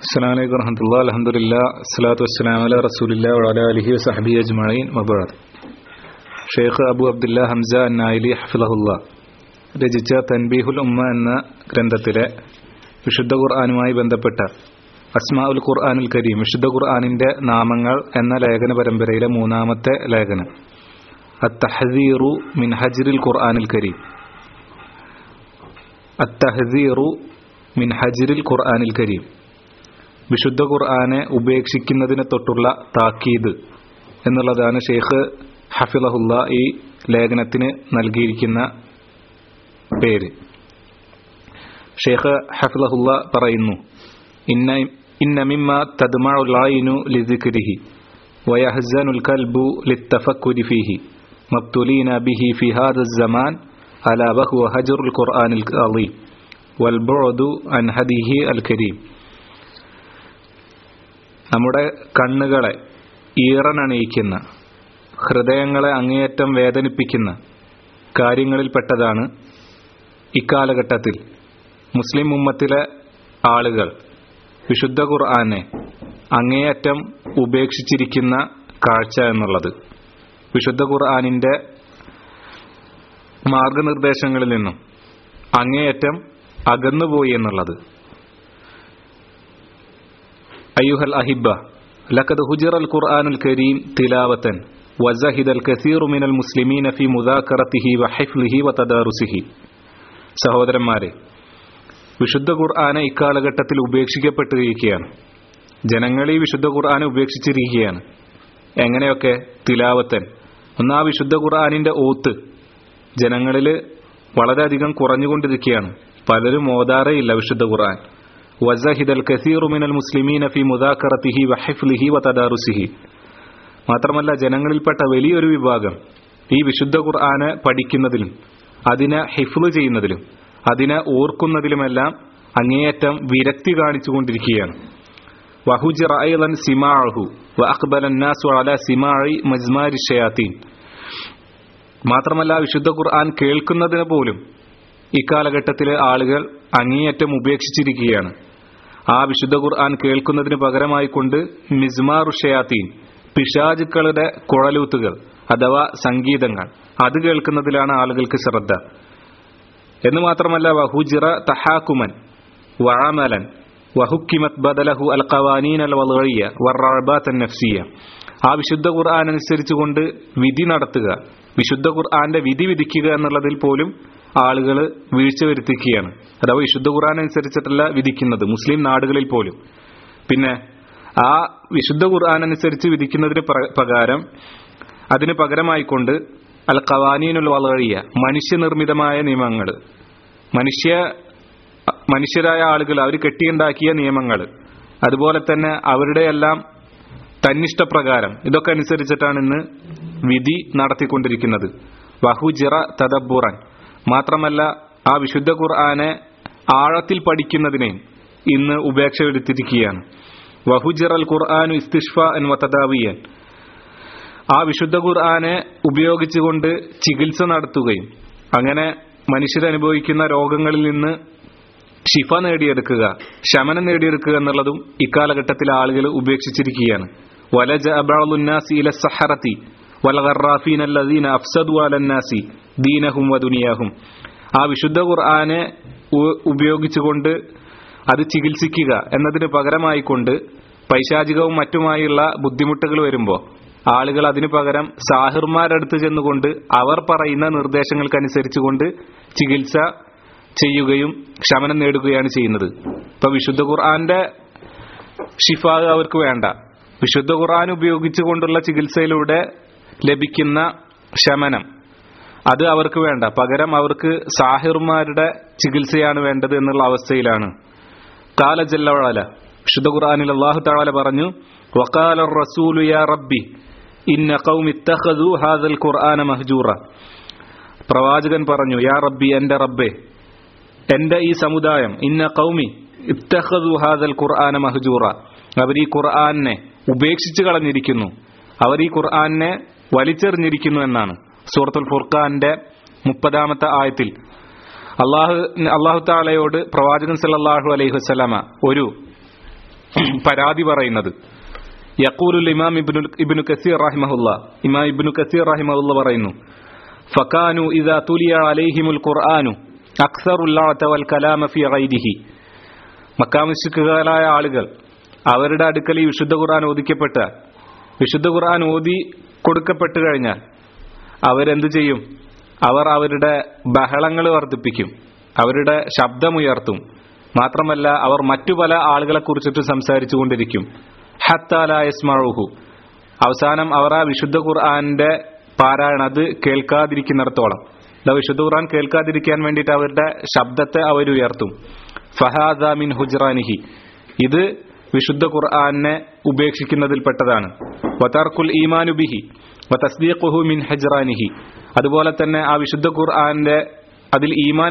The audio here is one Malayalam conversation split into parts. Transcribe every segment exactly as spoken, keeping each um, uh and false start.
അസ്സലാമു അലൈക്കും വറഹ്മത്തുള്ളാഹി അൽഹംദുലില്ലാഹ് അസ്സലാത്തു വസ്സലാമു അലാ റസൂലില്ലാഹി വഅലാ ആലിഹി വസഹ്ബിഹി അജ്മഈൻ വബഅദ്. ഷെയ്ഖ് അബു അബ്ദുല്ലാ ഹംസ അന്നായിലി ഹഫിളഹുല്ലാഹ് രചിച്ച തൻബീഹുൽ ഉമ്മ എന്ന ഗ്രന്ഥത്തിലെ വിശുദ്ധ ഖുർആനുമായി ബന്ധപ്പെട്ട അസ്മാഉൽ ഖുർആനുൽ കരീം, വിശുദ്ധ ഖുർആനിന്റെ നാമങ്ങൾ എന്ന ലേഖന പരമ്പരയിലെ മൂന്നാമത്തെ ലേഖനം അത്തഹ്ദീറു മിൻ ഹജ്റിൽ ഖുർആനിൽ കരീം. അത്തഹ്ദീറു മിൻ ഹജ്റിൽ ഖുർആനിൽ കരീം, വിശുദ്ധ ഖുർആനെ ഉപേക്ഷിക്കുന്നതിനെ തൊട്ടുള്ള താക്കീത് എന്നുള്ളതാണ് ഷെയ്ഖ് ഹഫിളഹുല്ലാ ഈ ലേഖനത്തിന് നൽകിയിരിക്കുന്ന പേര്. ഷെയ്ഖ് ഹഫിളഹുല്ലാ പറയുന്നു, ഇന്ന ഇന്ന മിമ്മ തദ്മഉൽ ഐനു ലിസിക്രിഹി വയഹ്സനുൽ ഖൽബു ലിത്തഫക്കുരി ഫീഹി മബ്തുലീന ബിഹി ഫി ഹാദൽ സമാൻ അലാ വഹുവ ഹജ്റുൽ ഖുർആനിൽ അളീം വൽ ബുഅദു അൻ ഹദിഹി അൽ കരീം. നമ്മുടെ കണ്ണുകളെ ഈറനണിയിക്കുന്ന, ഹൃദയങ്ങളെ അങ്ങേയറ്റം വേദനിപ്പിക്കുന്ന കാര്യങ്ങളിൽപ്പെട്ടതാണ് ഇക്കാലഘട്ടത്തിൽ മുസ്ലിം ഉമ്മത്തിലെ ആളുകൾ വിശുദ്ധ ഖുർആനെ അങ്ങേയറ്റം ഉപേക്ഷിച്ചിരിക്കുന്ന കാഴ്ച എന്നുള്ളത്. വിശുദ്ധ ഖുർആനിന്റെ മാർഗനിർദ്ദേശങ്ങളിൽ നിന്നും അങ്ങേയറ്റം അകന്നുപോയി എന്നുള്ളത്. അയ്യുഹൽ അഹിബ്ബ, ലഖദ് ഹുജിറൽ ഖുർആനുൽ കരീം തിലാവതൻ വസഹിദൽ കസീറു മിനൽ മുസ്ലിമീന ഫീ മുദാക്കറതിഹി വഹിഫ്ളിഹി വതദാറുസിഹി. സഹോദരന്മാരെ, വിശുദ്ധ ഖുർആനെ ഇക്കാലഘട്ടത്തിൽ ഉപേക്ഷിക്കപ്പെട്ടിരിക്കുകയാണ്. ജനങ്ങൾ ഈ വിശുദ്ധ ഖുർആനെ ഉപേക്ഷിച്ചിരിക്കുകയാണ്. എങ്ങനെയൊക്കെ? തിലാവത്തൻ, ഒന്നാ വിശുദ്ധ ഖുർആനിന്റെ ഓത്ത് ജനങ്ങളിൽ വളരെയധികം കുറഞ്ഞുകൊണ്ടിരിക്കുകയാണ്. പലരും ഓതാറേയില്ല വിശുദ്ധ ഖുർആൻ. വസഹിദൽ കസീറു മിനൽ മുസ്ലിമീന ഫീ മുദാക്കറതിഹി വഹിഫ്ളിഹി വതദാറുസിഹി. മാത്രമല്ല, ജനങ്ങളിൽപ്പെട്ട വലിയൊരു വിഭാഗം ഈ വിശുദ്ധ ഖുർആനെ പഠിക്കുന്നതിലും അതിനെ ഹിഫ്ള് ചെയ്യുന്നതിലും അതിനെ ഓർക്കുന്നതിലുമെല്ലാം അങ്ങേയറ്റം വിരക്തി കാണിച്ചുകൊണ്ടിരിക്കുകയാണ്. വഹുജിറ അയ്ളൻ സിമാഅഹു വഅഖ്ബല അന്നാസു അലാ സിമാഇ മജ്മാരി ശയാത്തീൻ. മാത്രമല്ല, വിശുദ്ധ ഖുർആൻ കേൾക്കുന്നതിന് പോലും ഇക്കാലഘട്ടത്തിലെ ആളുകൾ അങ്ങേയറ്റം ഉപേക്ഷിച്ചിരിക്കുകയാണ്. ആ വിശുദ്ധ ഖുർആൻ കേൾക്കുന്നതിന് പകരമായി കൊണ്ട് മിസ്മാറു ഷയാത്തീൻ, പിശാചുക്കളുടെ കുഴലൂത്തുകൾ അഥവാ സംഗീതങ്ങൾ, അത് കേൾക്കുന്നതിലാണ് ആളുകൾക്ക് ശ്രദ്ധ. എന്ന് മാത്രമല്ല, വഹുജിറ തഹാകുമൻ വഅമലൻ വഹുക്കിമത് ബദലഹു അൽ ഖവാനീൻ അൽ വളഇയ്യ വറഅബാത്ത് അൻ നഫ്സിയ്യ. ആ വിശുദ്ധ ഖുർആൻ അനുസരിച്ചുകൊണ്ട് വിധി നടത്തുക, വിശുദ്ധ ഖുർആന്റെ വിധി വിധിക്കുക എന്നുള്ളതിൽ പോലും ആളുകൾ വീഴ്ച വരുത്തിക്കുകയാണ്. അഥവാ വിശുദ്ധ ഖുർആൻ അനുസരിച്ചിട്ടല്ല വിധിക്കുന്നത് മുസ്ലിം നാടുകളിൽ പോലും. പിന്നെ ആ വിശുദ്ധ ഖുർആൻ അനുസരിച്ച് വിധിക്കുന്നതിന് പകരം അതിന് പകരമായിക്കൊണ്ട് അൽ ഖവാനീനുൽ വളഇയ്യ, മനുഷ്യനിർമ്മിതമായ നിയമങ്ങൾ, മനുഷ്യ മനുഷ്യരായ ആളുകൾ അവർ കെട്ടിയുണ്ടാക്കിയ നിയമങ്ങൾ, അതുപോലെ തന്നെ അവരുടെ എല്ലാം തന്നിഷ്ടപ്രകാരം, ഇതൊക്കെ അനുസരിച്ചിട്ടാണ് ഇന്ന് വിധി നടത്തിക്കൊണ്ടിരിക്കുന്നത്. വഹുജിറ തദബ്ബുറൻ. മാത്രമല്ല, ആ വിശുദ്ധ ഖുർആനെ ആഴത്തിൽ പഠിക്കുന്നതിനെ ഇന്ന് ഉപേക്ഷ എടുത്തിരിക്കുകയാണ്. വഹുജിറൽ ഖുർആനു ഇസ്തിഷ്ഫാഅൻ വതദാവിയൻ. ആ വിശുദ്ധ ഖുർആനെ ഉപയോഗിച്ചുകൊണ്ട് ചികിത്സ നടത്തുകയും അങ്ങനെ മനുഷ്യരനുഭവിക്കുന്ന രോഗങ്ങളിൽ നിന്ന് ശിഫ നേടിയെടുക്കുക, ശമനം നേടിയെടുക്കുക എന്നുള്ളതും ഇക്കാലഘട്ടത്തിലെ ആളുകൾ ഉപേക്ഷിച്ചിരിക്കുകയാണ്. വലജ അബഅലുന്നാസി ഇല സഹറതി വൽഗറാഫീന അല്ലദീന അഫ്സദു അലന്നാസി ദീനഹും വദുനിയാഹും. ആ വിശുദ്ധ ഖുർആനെ ഉപയോഗിച്ചുകൊണ്ട് അത് ചികിത്സിക്കുക എന്നതിന് പകരമായിക്കൊണ്ട് പൈശാചികവും മറ്റുമായുള്ള ബുദ്ധിമുട്ടുകൾ വരുമ്പോൾ ആളുകൾ അതിനു പകരം സാഹിർമാരടുത്ത് ചെന്നുകൊണ്ട് അവർ പറയുന്ന നിർദ്ദേശങ്ങൾക്കനുസരിച്ചുകൊണ്ട് ചികിത്സ ചെയ്യുകയും ശമനം നേടുകയാണ് ചെയ്യുന്നത്. ഇപ്പൊ വിശുദ്ധ ഖുർആന്റെ ഷിഫ അവർക്ക് വേണ്ട. വിശുദ്ധ ഖുർആൻ ഉപയോഗിച്ചുകൊണ്ടുള്ള ചികിത്സയിലൂടെ ലഭിക്കുന്ന ശമനം അത് അവർക്ക് വേണ്ട. പകരം അവർക്ക് സാഹിർമാരുടെ ചികിത്സയാണ് വേണ്ടത് എന്നുള്ള അവസ്ഥയിലാണ്. ഖാല ജല്ല വഅല, വിശുദ്ധ ഖുർആനിൽ അല്ലാഹു തആല പറഞ്ഞു, വഖാല റസൂലു യാ റബ്ബി ഇന്ന ഖൗമി ഇത്തഖദു ഹാദൽ ഖുർആന മഹ്ജൂറ. പ്രവാചകൻ പറഞ്ഞു, യാ റബ്ബി, എന്റെ റബ്ബേ, എന്റെ ഈ സമുദായം, ഇന്ന ഖൗമി ഇത്തഖദു ഹാദൽ ഖുർആന മഹ്ജൂറ, അവർ ഈ ഖുർആനെ ഉപേക്ഷിച്ചു കളഞ്ഞിരിക്കുന്നു, അവർ ഈ ഖുർആനെ വലിച്ചെറിഞ്ഞിരിക്കുന്നു എന്നാണ് സൂറത്തുൽ ഫുർഖാന്റെ മുപ്പതാമത്തെ ആയത്തിൽ അള്ളാഹു അള്ളാഹു തആലയോട് പ്രവാചകൻ സല്ലല്ലാഹു അലൈഹി വസല്ലമ ഒരു പരാതി പറയുന്നത്. യഖൂലുൽ ഇമാം ഇബ്നു ഇബ്നു കസീർ റഹിമഹുല്ലാ, ഇമാം ഇബ്നു കസീർ റഹിമഹുല്ലാ പറയുന്നു, ഫകാനു ഇദാ തുലിയ അലൈഹിമുൽ ഖുർആനു അക്സറുൽ ലഅത വൽ കലാമ ഫീ ഗൈരിഹി. മക്കാ മുശ്രിക്കുകളായ ആളുകൾ അവരുടെ അടുക്കൽ ഈ വിശുദ്ധ ഖുർആൻ ഓദിക്കപ്പെട്ട വിശുദ്ധ ഖുർആൻ ഓതി കൊടുക്കപ്പെട്ടു കഴിഞ്ഞാൽ അവരെന്തു ചെയ്യും? അവർ അവരുടെ ബഹളങ്ങൾ വർദ്ധിപ്പിക്കും, അവരുടെ ശബ്ദമുയർത്തും. മാത്രമല്ല അവർ മറ്റു പല ആളുകളെ കുറിച്ചിട്ട് സംസാരിച്ചു കൊണ്ടിരിക്കും. ഹത്താ ലാ യസ്മഉഹു, അവസാനം അവർ ആ വിശുദ്ധ ഖുർആന്റെ പാരായണം അത് കേൾക്കാതിരിക്കുന്നിടത്തോളം, വിശുദ്ധ ഖുർആൻ കേൾക്കാതിരിക്കാൻ വേണ്ടിയിട്ട് അവരുടെ ശബ്ദത്തെ അവരുയർത്തും. ഫഹാദാ മിൻ ഹുജ്റാനിഹി, ഇത് വിശുദ്ധ ഖുർആനെ ഉപേക്ഷിക്കുന്നതിൽപ്പെട്ടതാണ്. വതർക്കുൽ ഈമാനു ബിഹി വതസ്ദീഖുഹു മിൻ ഹജ്റാനിഹി, അതുപോലെ തന്നെ ആ വിശുദ്ധ ഖുർആന്റെ അതിൽ ഈമാൻ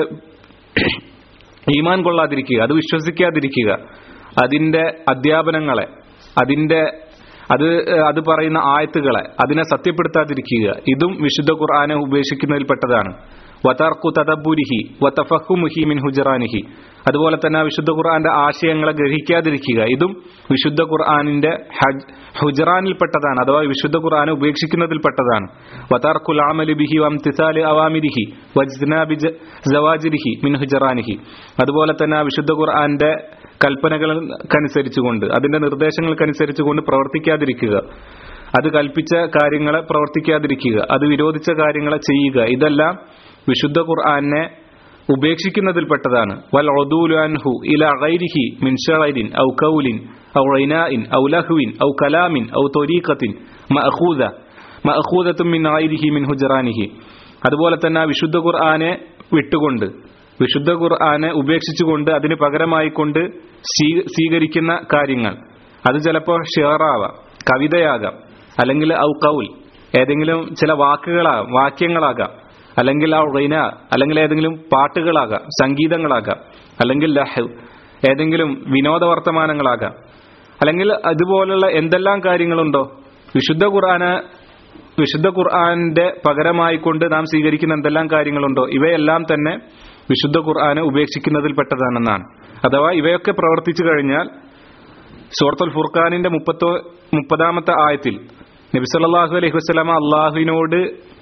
ഈമാൻ കൊള്ളാതിരിക്കുക, അത് വിശ്വസിക്കാതിരിക്കുക, അതിന്റെ അധ്യാപനങ്ങളെ, അതിന്റെ അത് അത് പറയുന്ന ആയത്തുകളെ അതിനെ സത്യപ്പെടുത്താതിരിക്കുക, ഇതും വിശുദ്ധ ഖുർആനെ ഉപേക്ഷിക്കുന്നതിൽപ്പെട്ടതാണ്. വതർക്കു തദബ്ബുരിഹി വതഫഹുമുഹി മിൻ ഹുജ്റാനിഹി, അതുപോലെ തന്നെ വിശുദ്ധ ഖുർആന്റെ ആശയങ്ങളെ ഗ്രഹിക്കാതിരിക്കുക, ഇതും വിശുദ്ധ ഖുർആനിന്റെ ഹുജ്റാനിൽപ്പെട്ടതാണ്, അഥവാ വിശുദ്ധ ഖുർആനെ ഉപേക്ഷിക്കുന്നതിൽപ്പെട്ടതാണ്. വതർക്കുൽ അമലി ബിഹി വംതിസാലി അവാമിരിഹി വജ്നാബി സവാജിരിഹി മിൻ ഹുജ്റാനിഹി, അതുപോലെ തന്നെ വിശുദ്ധ ഖുർആന്റെ കൽപ്പനകൾക്കനുസരിച്ചുകൊണ്ട്, അതിന്റെ നിർദ്ദേശങ്ങൾക്കനുസരിച്ചുകൊണ്ട് പ്രവർത്തിക്കാതിരിക്കുക, അത് കൽപ്പിച്ച കാര്യങ്ങളെ പ്രവർത്തിക്കാതിരിക്കുക, അത് വിരോധിച്ച കാര്യങ്ങളെ ചെയ്യുക, ഇതെല്ലാം വിശുദ്ധ ഖുർആനെ ഉപേക്ഷിക്കുന്നതിൽപ്പെട്ടതാണ്. വൽ ഉദൂലു അൻഹു ഇലാ ഗൈരിഹി മിൻ ശഅരിൻ ഔ ഖൗലിൻ ഔ ഇനാഇൻ ഔ ലഹ്വിൻ ഔ കലാമിൻ ഔ ത്വരീഖത്തിൻ മഅഖൂദ മഅഖൂദത്തുൻ മിൻ ഗൈരിഹി മിൻ ഹുജ്റാനിഹി, അതുപോലെ തന്നെ വിശുദ്ധ ഖുർആനെ വിട്ടുകൊണ്ട്, വിശുദ്ധ ഖുർആനെ ഉപേക്ഷിച്ചുകൊണ്ട് അതിന് പകരമായിക്കൊണ്ട് സ്വീകരിക്കുന്ന കാര്യങ്ങൾ, അത് ചിലപ്പോൾ ഷിഅറാവാം, കവിതയാകാം, അല്ലെങ്കിൽ ഔ ഖൗൽ, ഏതെങ്കിലും ചില വാക്കുകളാകാം, വാക്യങ്ങളാകാം, അല്ലെങ്കിൽ ഔ ഗൈന, അല്ലെങ്കിൽ ഏതെങ്കിലും പാട്ടുകളാകാം, സംഗീതങ്ങളാകാം, അല്ലെങ്കിൽ ലഹ്, ഏതെങ്കിലും വിനോദ വർത്തമാനങ്ങളാകാം, അല്ലെങ്കിൽ അതുപോലുള്ള എന്തെല്ലാം കാര്യങ്ങളുണ്ടോ വിശുദ്ധ ഖുർആന് വിശുദ്ധ ഖുർആന്റെ പകരമായിക്കൊണ്ട് നാം സ്വീകരിക്കുന്ന എന്തെല്ലാം കാര്യങ്ങളുണ്ടോ ഇവയെല്ലാം തന്നെ വിശുദ്ധ ഖുർആനെ ഉപേക്ഷിക്കുന്നതിൽപ്പെട്ടതാണെന്നാണ്. അഥവാ ഇവയൊക്കെ പ്രവർത്തിച്ചു കഴിഞ്ഞാൽ സൂറത്തുൽ ഫുർഖാനിന്റെ മുപ്പത്തോ മുപ്പതാമത്തെ ആയത്തിൽ നബി സല്ലല്ലാഹു അലൈഹി വസല്ലമ അള്ളാഹുവിനോട്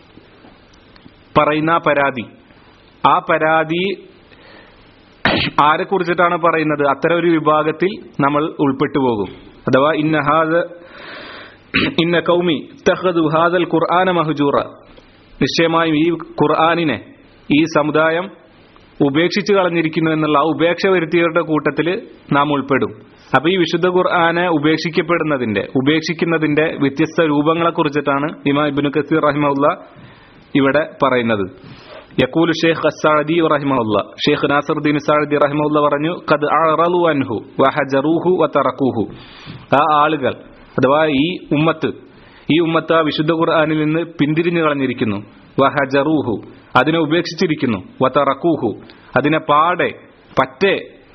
പറയുന്ന പരാതി, ആ പരാതി ആരെ കുറിച്ചിട്ടാണ് പറയുന്നത്? അത്തരം ഒരു വിഭാഗത്തിൽ നമ്മൾ ഉൾപ്പെട്ടു പോകും. അഥവാ ഇന്ന ഹാദ ഇന്ന ഖൗമി തഖദു ഹാദൽ ഖുർആന മഹ്ജൂറ, നിശ്ചയമായും ഈ ഖുർആനിനെ ഈ സമുദായം ഉപേക്ഷിച്ചു കളഞ്ഞിരിക്കുന്നു എന്നുള്ള ആ ഉപേക്ഷ വരുത്തിയവരുടെ കൂട്ടത്തിൽ നാം ഉൾപ്പെടും. അപ്പൊ ഈ വിശുദ്ധ ഖുർആനെ ഉപേക്ഷിക്കപ്പെടുന്നതിന്റെ ഉപേക്ഷിക്കുന്നതിന്റെ വ്യത്യസ്ത രൂപങ്ങളെ കുറിച്ചിട്ടാണ് ഇമാം ഇബ്നു കസീർ റഹിമഹുല്ലാ ഇവിടെ പറയുന്നത്. യഖൂലു ഷെയ്ഖ് അസ്സഅദി റഹിമഹുല്ലാ, ഷെയ്ഖ് നാസിറുദ്ദീൻ സഅദി റഹിമഹുല്ലാ പറഞ്ഞു, ഖദ് അറളു അൻഹു വഹജറുഹു വതറഖൂഹു, ആ ആളുകൾ അഥവാ ഈ ഉമ്മത്ത് ഈ ഉമ്മത്ത് ആ വിശുദ്ധ ഖുർആനിൽ നിന്ന് പിന്തിരിഞ്ഞു കളഞ്ഞിരിക്കുന്നു. വഹജറുഹു, അതിനെ ഉപേക്ഷിച്ചിരിക്കുന്നു. വതറഖൂഹു, അതിനെ പാടെ പറ്റേ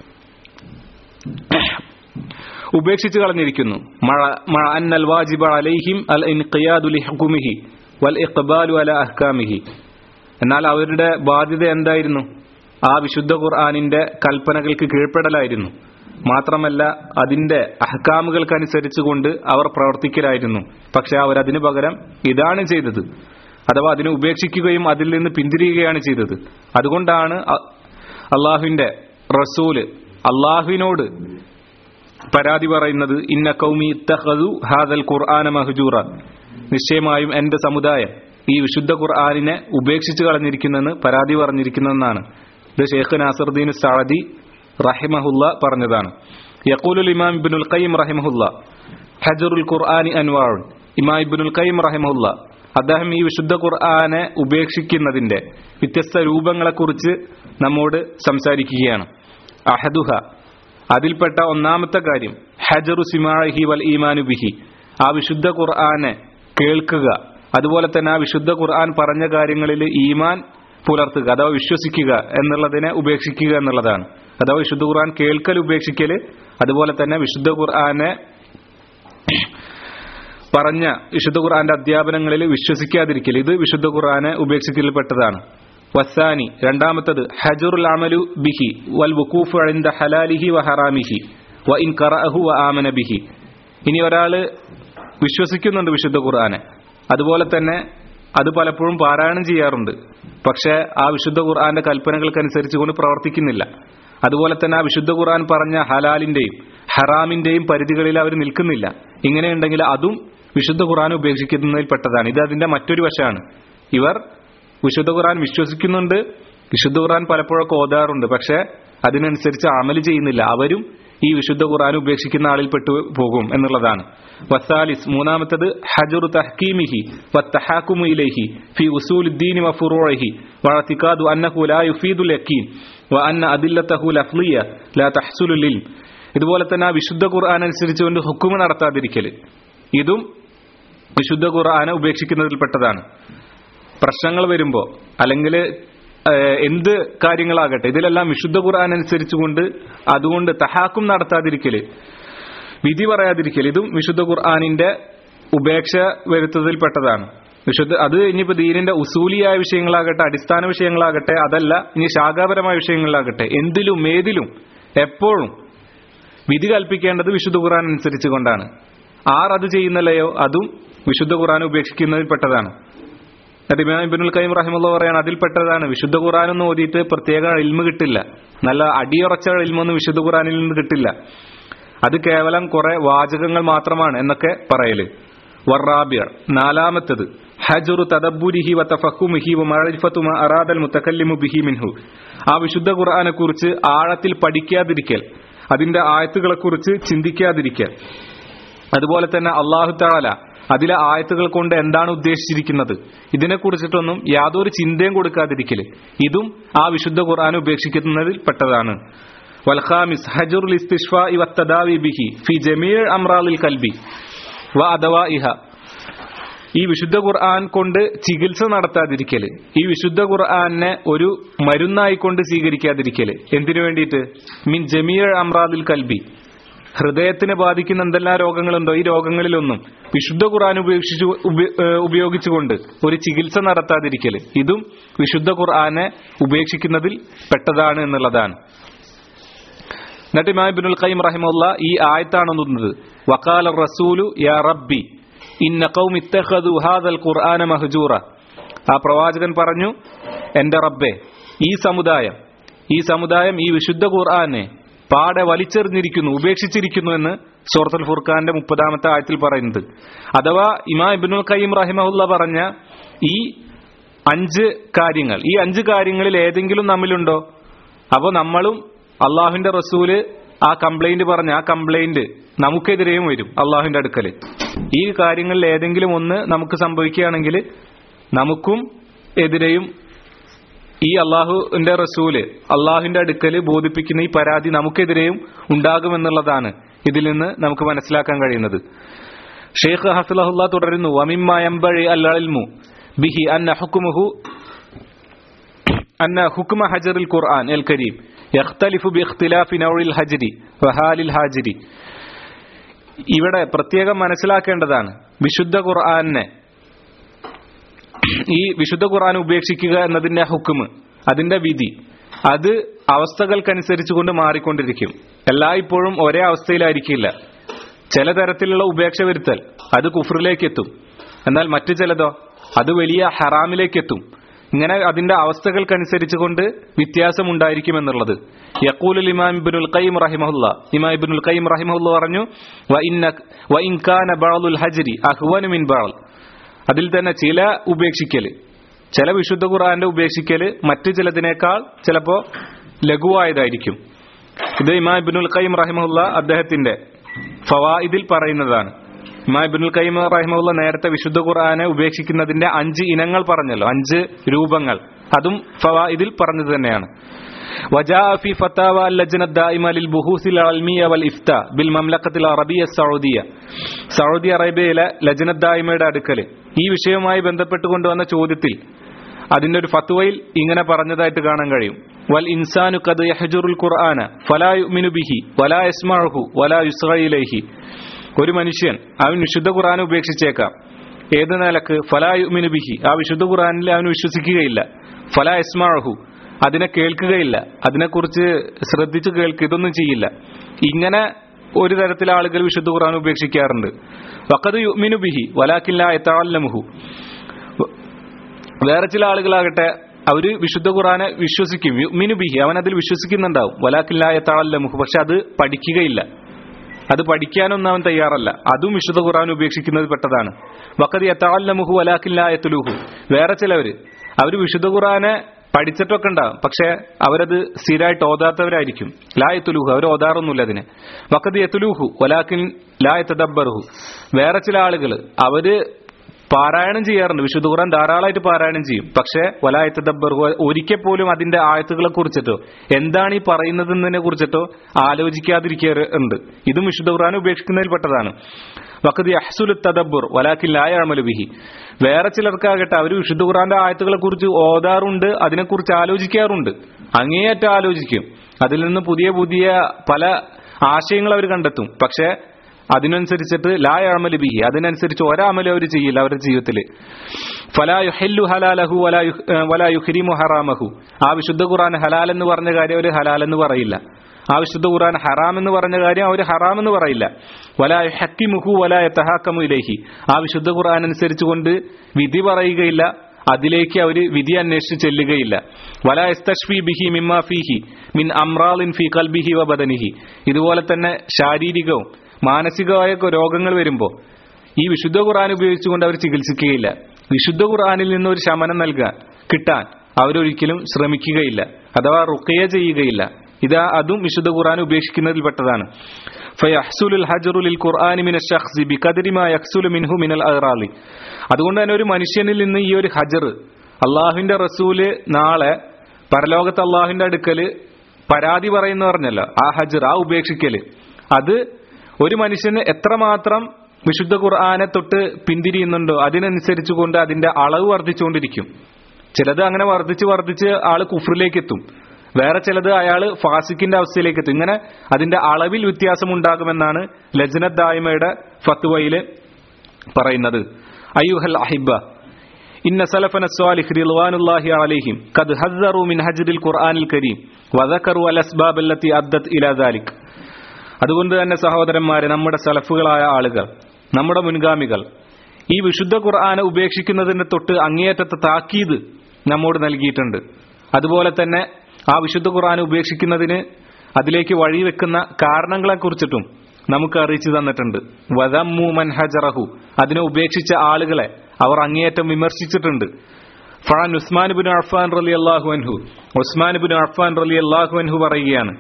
ഉപേക്ഷിച്ചു കളഞ്ഞിരിക്കുന്നു. മഅ അന്നൽ വാജിബ അലൈഹിം അൽ ഇൻഖിയാദു ലിഹുക്മിഹി വൽ ഇഖ്ബാലു അലാ അഹ്കാമിഹി, എന്നാൽ അവരുടെ ബാധ്യത എന്തായിരുന്നു? ആ വിശുദ്ധ ഖുർആനിന്റെ കൽപ്പനകൾക്ക് കീഴ്പ്പെടലായിരുന്നു. മാത്രമല്ല അതിന്റെ അഹ്കാമുകൾക്കനുസരിച്ചുകൊണ്ട് അവർ പ്രവർത്തിക്കലായിരുന്നു. പക്ഷെ അവരതിനു പകരം ഇതാണ് ചെയ്തത്, അഥവാ അതിനെ ഉപേക്ഷിക്കുകയും അതിൽ നിന്ന് പിന്തിരിയുകയാണ് ചെയ്തത്. അതുകൊണ്ടാണ് അള്ളാഹുവിന്റെ റസൂല് അള്ളാഹുവിനോട് പരാതി പറയുന്നത്, ഇന്ന ഖൗമി ഇത്തഖദു ഹാദൽ ഖുർആന മഹ്ജൂറ, നിശ്ചയമായും എന്റെ സമുദായം ഈ വിശുദ്ധ ഖുർആനിനെ ഉപേക്ഷിച്ചു കളഞ്ഞിരിക്കുന്നെന്ന് പരാതി പറഞ്ഞിരിക്കുന്നതെന്നാണ്. ഇത് ഷെയ്ഖ് നാസിറുദ്ദീൻ സഅദി റഹിമഹുല്ലാ പറഞ്ഞതാണ്. യഖൂലുൽ ഇമാം ഇബ്നുൽ ഖയ്യിം റഹിമഹുല്ലാ, ഹജ്റുൽ ഖുർആനി അൻവാഉൻ, ഇമാം ഇബ്നുൽ ഖയ്യിം റഹിമഹുല്ലാ അദ്ദേഹം ഈ വിശുദ്ധ ഖുർആനെ ഉപേക്ഷിക്കുന്നതിന്റെ വ്യത്യസ്ത രൂപങ്ങളെക്കുറിച്ച് നമ്മോട് സംസാരിക്കുകയാണ്. അഹദുഹ, അതിൽപ്പെട്ട ഒന്നാമത്തെ കാര്യം ഹജറു സിമാഇഹി വൽ ഈമാനു ബിഹി, ആ വിശുദ്ധ ഖുർആനെ കേൾക്കുക, അതുപോലെ തന്നെ ആ വിശുദ്ധ ഖുർആൻ പറഞ്ഞ കാര്യങ്ങളിൽ ഈമാൻ പുലർത്തുക അഥവാ വിശ്വസിക്കുക എന്നുള്ളതിനെ ഉപേക്ഷിക്കുക എന്നുള്ളതാണ്. അഥവാ വിശുദ്ധ ഖുർആൻ കേൾക്കൽ ഉപേക്ഷിക്കൽ, അതുപോലെ തന്നെ വിശുദ്ധ ഖുർആനെ പറഞ്ഞ വിശുദ്ധ ഖുർആന്റെ അധ്യാപനങ്ങളിൽ വിശ്വസിക്കാതിരിക്കൽ, ഇത് വിശുദ്ധ ഖുർആനെ ഉപേക്ഷിക്കൽപ്പെട്ടതാണ്. വസാനി, രണ്ടാമത്തത് ഹജറുൽ അമലു ബിഹി വൽ വുഖൂഫു ഇൻദ ഹലാലിഹി വ ഹറാമിഹി വ ഇൻ ഖറഅഹു വ ആമന ബിഹി. ഇനി ഒരാൾ വിശ്വസിക്കുന്നുണ്ട് വിശുദ്ധ ഖുർആനെ, അതുപോലെ തന്നെ അത് പലപ്പോഴും പാരായണം ചെയ്യാറുണ്ട്, പക്ഷേ ആ വിശുദ്ധ ഖുർആന്റെ കൽപ്പനകൾക്കനുസരിച്ച് കൊണ്ട് പ്രവർത്തിക്കുന്നില്ല. അതുപോലെ തന്നെ ആ വിശുദ്ധ ഖുർആൻ പറഞ്ഞ ഹലാലിന്റെയും ഹറാമിന്റെയും പരിധികളിൽ അവർ നിൽക്കുന്നില്ല. ഇങ്ങനെയുണ്ടെങ്കിൽ അതും വിശുദ്ധ ഖുർആൻ ഉപേക്ഷിക്കുന്നതിൽ പെട്ടതാണ്. ഇത് അതിന്റെ മറ്റൊരു വശമാണ്. ഇവർ വിശുദ്ധ ഖുർആൻ വിശ്വസിക്കുന്നുണ്ട്, വിശുദ്ധ ഖുർആൻ പലപ്പോഴൊക്കെ ഓതാറുണ്ട്, പക്ഷെ അതിനനുസരിച്ച് അമല് ചെയ്യുന്നില്ല. അവരും ഈ വിശുദ്ധ ഖുർആൻ ഉപേക്ഷിക്കുന്ന ആളിൽ പെട്ടു പോകും എന്നുള്ളതാണ്. വസാലിസ് മൂന്നാമത്തത് ഹജറു തഹ്കീമിഹി വത്തഹാകുമു ഇലൈഹി ഫി ഉസൂലുദ്ദീനി വഫുറൂഇഹി വഅതിഖാദു അന്നഹു ലാ യുഫീദുൽ യഖീൻ വഅന്ന അദില്ലതഹു ലഫ്ളിയ ലാ തഹ്സുലുൽ ഇൽം. ഇതുപോലെ തന്നെ ആ വിശുദ്ധ ഖുർആൻ അനുസരിച്ചുകൊണ്ട് ഹുക്മ നടത്താതിരിക്കൽ, ഇതും വിശുദ്ധ ഖുർആനെ ഉപേക്ഷിക്കുന്നതിൽപ്പെട്ടതാണ്. പ്രശ്നങ്ങൾ വരുമ്പോൾ അല്ലെങ്കിൽ എന്ത് കാര്യങ്ങളാകട്ടെ ഇതിലെല്ലാം വിശുദ്ധ ഖുർആൻ അനുസരിച്ചുകൊണ്ട് അതുകൊണ്ട് തഹാക്കും നടത്താതിരിക്കല്, വിധി പറയാതിരിക്കൽ, ഇതും വിശുദ്ധ ഖുർആനിന്റെ ഉപേക്ഷ വരുത്തതിൽപ്പെട്ടതാണ്. വിശുദ്ധ അത് ഇനിയിപ്പോ ദീനിന്റെ ഉസൂലിയായ വിഷയങ്ങളാകട്ടെ അടിസ്ഥാന വിഷയങ്ങളാകട്ടെ അതല്ല ഇനി ശാഖാപരമായ വിഷയങ്ങളിലാകട്ടെ എന്തിലും ഏതിലും എപ്പോഴും വിധി കൽപ്പിക്കേണ്ടത് വിശുദ്ധ ഖുർആൻ അനുസരിച്ച് കൊണ്ടാണ്. ആർ അത് ചെയ്യുന്നില്ലയോ അതും വിശുദ്ധ ഖുർആൻ ഉപേക്ഷിക്കുന്നതിൽപ്പെട്ടതാണ്. ഇമാം ഇബ്നുൽ ഖയ്യിം റഹിമഹുല്ലാഹ് പറയാണ് അതിൽപ്പെട്ടതാണ് വിശുദ്ധ ഖുർആനൊന്നും ഓതിയിട്ട് പ്രത്യേക ഇൽമ് കിട്ടില്ല, നല്ല അടിയുറച്ച ഇൽമൊന്നും വിശുദ്ധ ഖുർആനിൽ നിന്ന് കിട്ടില്ല, അത് കേവലം കുറെ വാചകങ്ങൾ മാത്രമാണ് എന്നൊക്കെ പറയല്. വറാബിയ നാലാമത്തത് ഹജറു തദബ്ബുരിഹി വതഫഹുമിഹി വമഅരിഫതു മാ അറാദൽ മുതകല്ലിമു ബിഹി മിൻഹു. ആ വിശുദ്ധ ഖുർആനെ കുറിച്ച് ആഴത്തിൽ പഠിക്കാതിരിക്കൽ, അതിന്റെ ആയത്തുകളെ കുറിച്ച് ചിന്തിക്കാതിരിക്കൽ, അതുപോലെ തന്നെ അല്ലാഹു തആല അതിലെ ആയത്തുകൾ കൊണ്ട് എന്താണ് ഉദ്ദേശിച്ചിരിക്കുന്നത് ഇതിനെ കുറിച്ചിട്ടൊന്നും യാതൊരു ചിന്തയും കൊടുക്കാതിരിക്കല്, ഇതും ആ വിശുദ്ധ ഖുർആൻ ഉപേക്ഷിക്കുന്നതിൽ പെട്ടതാണ്. വൽഖാമിസ് ഹജറുൽ ഇസ്തിശ്ഫാഇ വത്തദാവി ബിഹി ഫി ജമീഇ അംറാളിൽ ഖൽബി വ അദവാഇഹ. ഈ വിശുദ്ധ ഖുർആൻ കൊണ്ട് ചികിത്സ നടത്താതിരിക്കല്, ഈ വിശുദ്ധ ഖുർആനെ ഒരു മരുന്നായിക്കൊണ്ട് സ്വീകരിക്കാതിരിക്കല്, എന്തിനു വേണ്ടിയിട്ട്? മിൻ ജമീഇ അംറാദിൽ ഖൽബി, ഹൃദയത്തിനെ ബാധിക്കുന്ന എന്തെല്ലാം രോഗങ്ങളുണ്ടോ ഈ രോഗങ്ങളിലൊന്നും വിശുദ്ധ ഖുർആൻ ഉപേക്ഷിച്ചു ഉപയോഗിച്ചുകൊണ്ട് ഒരു ചികിത്സ നടത്താതിരിക്കല്, ഇതും വിശുദ്ധ ഖുർആനെ ഉപേക്ഷിക്കുന്നതിൽ പെട്ടതാണ് എന്നുള്ളതാണ്. എന്നിട്ട് ഇമാം ഇബ്നുൽ ഖയ്യിം റഹിമഹുല്ലാഹ് ഈ ആയത്താണ് ഓതുന്നത്, വഖാല റസൂലു യാ റബ്ബി ഇന്ന ഖൗമി ഇത്തഖദു ഹാദൽ ഖുർആന മഹ്ജൂറ. ആ പ്രവാചകൻ പറഞ്ഞു, എന്റെ റബ്ബേ, ഈ സമുദായം ഈ സമുദായം ഈ വിശുദ്ധ ഖുർആനെ പാടെ വലിച്ചെറിഞ്ഞിരിക്കുന്നു, ഉപേക്ഷിച്ചിരിക്കുന്നു എന്ന് സൂറത്തുൽ ഫുർഖാന്റെ മുപ്പതാമത്തെ ആയത്തിൽ പറയുന്നത്. അഥവാ ഇമാം ഇബ്നുൽ ഖയ്യിം റഹിമഹുല്ലാഹ് പറഞ്ഞ ഈ അഞ്ച് കാര്യങ്ങൾ, ഈ അഞ്ച് കാര്യങ്ങളിൽ ഏതെങ്കിലും നമ്മിലുണ്ടോ? അപ്പൊ നമ്മളും അള്ളാഹുവിന്റെ റസൂല് ആ കംപ്ലൈന്റ് പറഞ്ഞ ആ കംപ്ലൈന്റ് നമുക്കെതിരെയും വരും അള്ളാഹുവിന്റെ അടുക്കല്. ഈ കാര്യങ്ങളിൽ ഏതെങ്കിലും ഒന്ന് നമുക്ക് സംഭവിക്കുകയാണെങ്കിൽ നമുക്കും എതിരെയും ഈ അള്ളാഹുവിന്റെ റസൂല് അള്ളാഹുവിന്റെ അടുക്കല് ബോധിപ്പിക്കുന്ന ഈ പരാതി നമുക്കെതിരെയും ഉണ്ടാകുമെന്നുള്ളതാണ് ഇതിൽ നിന്ന് നമുക്ക് മനസ്സിലാക്കാൻ കഴിയുന്നത്. ഷെയ്ഖ് ഹഫിളഹുല്ലാഹ് തുടരുന്നു, വമിമ്മാ യംബഇ അൽ ഇൽമു ബിഹി അന്ന ഹുക്മുഹു അന്ന ഹുക്മ ഹജറുൽ ഖുർആൻ അൽ കരീം യഖ്തലിഫു ബിഇഖ്തിലാഫി നൗഇൽ ഹജ്രി വഹാലിൽ ഹാജിരി. ഇവിടെ പ്രത്യേകം മനസ്സിലാക്കേണ്ടതാണ്, വിശുദ്ധ ഖുർആനെ ഈ വിശുദ്ധ ഖുർആൻ ഉപേക്ഷിക്കുക എന്നതിന്റെ ഹുക്മ്, അതിന്റെ വിധി, അത് അവസ്ഥകൾക്കനുസരിച്ച് കൊണ്ട് മാറിക്കൊണ്ടിരിക്കും. എല്ലായ്പ്പോഴും ഒരേ അവസ്ഥയിലായിരിക്കില്ല. ചില തരത്തിലുള്ള ഉപേക്ഷ വരുത്തൽ അത് കുഫ്റിലേക്ക് എത്തും, എന്നാൽ മറ്റു ചിലതോ അത് വലിയ ഹറാമിലേക്ക് എത്തും. ഇങ്ങനെ അതിന്റെ അവസ്ഥകൾക്കനുസരിച്ച് കൊണ്ട് വ്യത്യാസം ഉണ്ടായിരിക്കും എന്നുള്ളത്. യഖൂലുൽ ഇമാം ഇബ്നുൽ ഖയ്യിം റഹിമഹുല്ലാഹ്, ഇമാം ഇബ്നുൽ ഖയ്യിം റഹിമഹുല്ലാഹ് പറഞ്ഞു, വ ഇന്ന വ ഇൻ കാന ബഅദുൽ ഹജ്രി അഹ്വന മിൻ ബഅദ്. അതിൽ തന്നെ ചില ഉപേക്ഷിക്കല്, ചില വിശുദ്ധ ഖുർആന്റെ ഉപേക്ഷിക്കല് മറ്റു ചിലതിനേക്കാൾ ചിലപ്പോ ലഘുവായതായിരിക്കും. ഇത് ഇമാം ഇബ്നുൽ ഖയ്യിം റഹിമഹുല്ലാഹ് അദ്ദേഹത്തിന്റെ ഫവായിദിൽ പറയുന്നതാണ്. ഇമാം ഇബ്നുൽ ഖയ്യിം റഹിമഹുല്ലാഹ് നേരത്തെ വിശുദ്ധ ഖുർആനെ ഉപേക്ഷിക്കുന്നതിന്റെ അഞ്ച് ഇനങ്ങൾ പറഞ്ഞല്ലോ, അഞ്ച് രൂപങ്ങൾ, അതും ഫവായിദിൽ പറഞ്ഞത് തന്നെയാണ്. വജാഅ ഫി ഫതാവ അൽ-ലജ്ന ദായിമ ലിൽ ബുഹൂസിൽ അൽമിയ വൽ ഇഫ്താ ബിൽ മംലക്കത്തിൽ അറബിയ സൗദിയ. സൗദി അറേബ്യയിലെ ലജ്ന ദായിമയുടെ അടുക്കൽ ഈ വിഷയവുമായി ബന്ധപ്പെട്ട് കൊണ്ടുവന്ന ചോദ്യത്തിൽ അതിന്റെ ഒരു ഫത്വയിൽ ഇങ്ങനെ പറഞ്ഞതായിട്ട് കാണാൻ കഴിയും, വൽ ഇൻസാനു ഖദ് യഹ്ജുറുൽ ഖുർആന ഫലാ യുഅ്മിനു ബിഹി വലാ യസ്മഉഹു വലാ യുസ്ഗ ഇലൈഹി. ഒരു മനുഷ്യൻ അവൻ വിശുദ്ധ ഖുർആൻ ഉപേക്ഷിച്ചേക്കാം. ഏത് നിലക്ക്? ഫലാ യുഅ്മിനു ബിഹി, ആ വിശുദ്ധ ഖുർആനിൽ അവൻ വിശ്വസിക്കുകയില്ല. ഫലാ യസ്മഉഹു, അതിനെ കേൾക്കുകയില്ല, അതിനെക്കുറിച്ച് ശ്രദ്ധിച്ചു കേൾക്കുക, ഇതൊന്നും ചെയ്യില്ല. ഇങ്ങനെ ഒരു തരത്തിൽ ആളുകൾ വിശുദ്ധ ഖുർആൻ ഉപേക്ഷിക്കാറുണ്ട്. വഖദ് യുഅ്മിനു ബിഹി വലാകിൻ ലാ യതഅല്ലമുഹു. വേറെ ചില ആളുകളാകട്ടെ അവര് വിശുദ്ധ ഖുർആനെ വിശ്വസിക്കും, യുഅ്മിനു ബിഹി, അവൻ അതിൽ വിശ്വസിക്കുന്നുണ്ടാവും, വലാകിൻ ലാ യതഅല്ലമുഹു, പക്ഷെ അത് പഠിക്കുകയില്ല, അത് പഠിക്കാനൊന്നും അവൻ തയ്യാറല്ല. അതും വിശുദ്ധ ഖുർആൻ ഉപേക്ഷിക്കുന്നത് പെട്ടതാണ്. വഖദ് യതഅല്ലമുഹു വലാകിൻ ലാ യത്ലൂഹു. വേറെ ചിലവര് അവര് വിശുദ്ധ ഖുർആനെ പഠിച്ചിട്ടൊക്കെ ഉണ്ടാവും, പക്ഷെ അവരത് സ്ഥിരമായിട്ട് ഓതാത്തവരായിരിക്കും. ലാ യത്ലൂഹു, അവർ ഓതാറൊന്നുമില്ല അതിന്. വഖദ് യത്ലൂഹു വലാകിൻ ലാ യതദബ്ബറുഹു. വേറെ ചില ആളുകൾ അവര് പാരായണം ചെയ്യാറുണ്ട്, വിശുദ്ധ ഖുർആൻ ധാരാളമായിട്ട് പാരായണം ചെയ്യും, പക്ഷെ വലാ യതദബ്ബറുഹു, ഒരിക്കൽ പോലും അതിന്റെ ആയത്തുകളെ കുറിച്ചിട്ടോ എന്താണ് ഈ പറയുന്നതെന്നതിനെ കുറിച്ചിട്ടോ ആലോചിക്കാതിരിക്കാറുണ്ട്. ഇതും വിശുദ്ധ ഖുർആൻ ഉപേക്ഷിക്കുന്നതിൽപ്പെട്ടതാണ്. വഖദ് യഹ്സുലു തദബ്ബുർ വലാകിൻ ലാ യഅമലു ബിഹി. വേറെ ചിലർക്കാകട്ടെ അവർ വിശുദ്ധ ഖുർആന്റെ ആയത്തുകളെ കുറിച്ച് ഓതാറുണ്ട്, അതിനെക്കുറിച്ച് ആലോചിക്കാറുണ്ട്, അങ്ങേയറ്റം ആലോചിക്കും, അതിൽ നിന്ന് പുതിയ പുതിയ പല ആശയങ്ങൾ അവർ കണ്ടെത്തും, പക്ഷെ അതിനനുസരിച്ചിട്ട് ലാ യഅമലു ബിഹി, അതിനനുസരിച്ച് ഒരമലും അവർ ചെയ്യില്ല അവരുടെ ജീവിതത്തിൽ. ഫലാ യുഹില്ലു ഹലാലഹു വലാ യുഹ്രിമു ഹറാമഹു. ആ വിശുദ്ധ ഖുർആൻ ഹലാൽ എന്ന് പറഞ്ഞ കാര്യം അവർ ഹലാൽ എന്ന് പറയില്ല, ആ വിശുദ്ധ ഖുർആൻ ഹറാം എന്ന് പറഞ്ഞ കാര്യം അവർ ഹറാം എന്ന് പറയില്ല. വലാ യുഹക്കിമുഹു വലാ യതഹാക്കമു ഇലൈഹി. ആ വിശുദ്ധ ഖുർആൻ അനുസരിച്ച് കൊണ്ട് വിധി പറയുകയില്ല, അതിലേക്ക് അവർ വിധി അന്വേഷിച്ച് ചെല്ലുകയില്ല. വലാ യസ്തശ്ഫി ബിഹി മിമ്മാ ഫീഹി മിൻ അംറാളിൻ ഫീ ഖൽബിഹി വ ബദനിഹി. ഇതുപോലെ തന്നെ ശാരീരികവും മാനസികമായ രോഗങ്ങൾ വരുമ്പോൾ ഈ വിശുദ്ധ ഖുർആൻ ഉപയോഗിച്ചുകൊണ്ട് അവർ ചികിത്സിക്കുകയില്ല. വിശുദ്ധ ഖുർആനിൽ നിന്ന് ഒരു ശമനം നൽകാൻ കിട്ടാൻ അവരൊരിക്കലും ശ്രമിക്കുകയില്ല, അഥവാ റുഖിയ ചെയ്യുകയില്ല. ഇതാ അതും വിശുദ്ധ ഖുർആൻ ഉപേക്ഷിക്കുന്നതിൽ പെട്ടതാണ്. ഫയഹ്സുലുൽ ഹജ്റു ലിൽ ഖുർആനി മിന ശഖ്സി ബിഖദ്രി മാ യഹ്സുലു മിൻഹു മിനൽ അഗ്റാളി. അതുകൊണ്ട് തന്നെ ഒരു മനുഷ്യനിൽ നിന്ന് ഈ ഒരു ഹജ്ർ, അള്ളാഹുവിന്റെ റസൂല് നാളെ പരലോകത്ത് അള്ളാഹുവിന്റെ അടുക്കല് പരാതി പറയുന്ന പറഞ്ഞല്ലോ, ആ ഹജ്ർ, ആ ഉപേക്ഷിക്കല്, അത് ഒരു മനുഷ്യന് എത്രമാത്രം വിശുദ്ധ ഖുർആനെ തൊട്ട് പിന്തിരിയുന്നുണ്ടോ അതിനനുസരിച്ച് കൊണ്ട് അതിന്റെ അളവ് വർദ്ധിച്ചുകൊണ്ടിരിക്കും. ചിലത് അങ്ങനെ വർദ്ധിച്ച് വർദ്ധിച്ച് ആള് കുഫ്റിലേക്ക് എത്തും, വേറെ ചിലത് അയാള് ഫാസിക്കിന്റെ അവസ്ഥയിലേക്ക് എത്തും. ഇങ്ങനെ അതിന്റെ അളവിൽ വ്യത്യാസം ഉണ്ടാകുമെന്നാണ് ലജ്നത്ത് ദായിമയുടെ ഫത്വയിൽ പറയുന്നത്. അയ്യുഹൽ അഹിബ്ബ, ഇന്ന സലഫന സ്വാലിഹ് റിദ്വാനുല്ലാഹി അലൈഹിം ഖദ് ഹസ്സറു മിൻ ഹജ്റിൽ ഖുർആനിൽ കരീം വദകറു അൽ അസ്ബാബ് അല്ലത്തി അദ്ദത് ഇലാ ദാലിക്. അതുകൊണ്ട് തന്നെ സഹോദരന്മാരെ, നമ്മുടെ സലഫുകളായ ആളുകൾ, നമ്മുടെ മുൻഗാമികൾ ഈ വിശുദ്ധ ഖുർആനെ ഉപേക്ഷിക്കുന്നതിന് തൊട്ട് അങ്ങേയറ്റത്തെ താക്കീത് നമ്മോട് നൽകിയിട്ടുണ്ട്. അതുപോലെ തന്നെ ആ വിശുദ്ധ ഖുർആൻ ഉപേക്ഷിക്കുന്നതിന് അതിലേക്ക് വഴിവെക്കുന്ന കാരണങ്ങളെ കുറിച്ചിട്ടും നമുക്ക് അറിയിച്ചു തന്നിട്ടുണ്ട്. വദമ്മു മൻ ഹജറഹു, അതിനെ ഉപേക്ഷിച്ച ആളുകളെ അവർ അങ്ങേയറ്റം വിമർശിച്ചിട്ടുണ്ട്. ഫഅൻ ഉസ്മാൻ ഇബ്നു അഫ്ഫാൻ റളിയല്ലാഹു അൻഹു, ഉസ്മാൻ ഇബ്നു അഫ്ഫാൻ റളിയല്ലാഹു അൻഹു പറയുകയാണ്,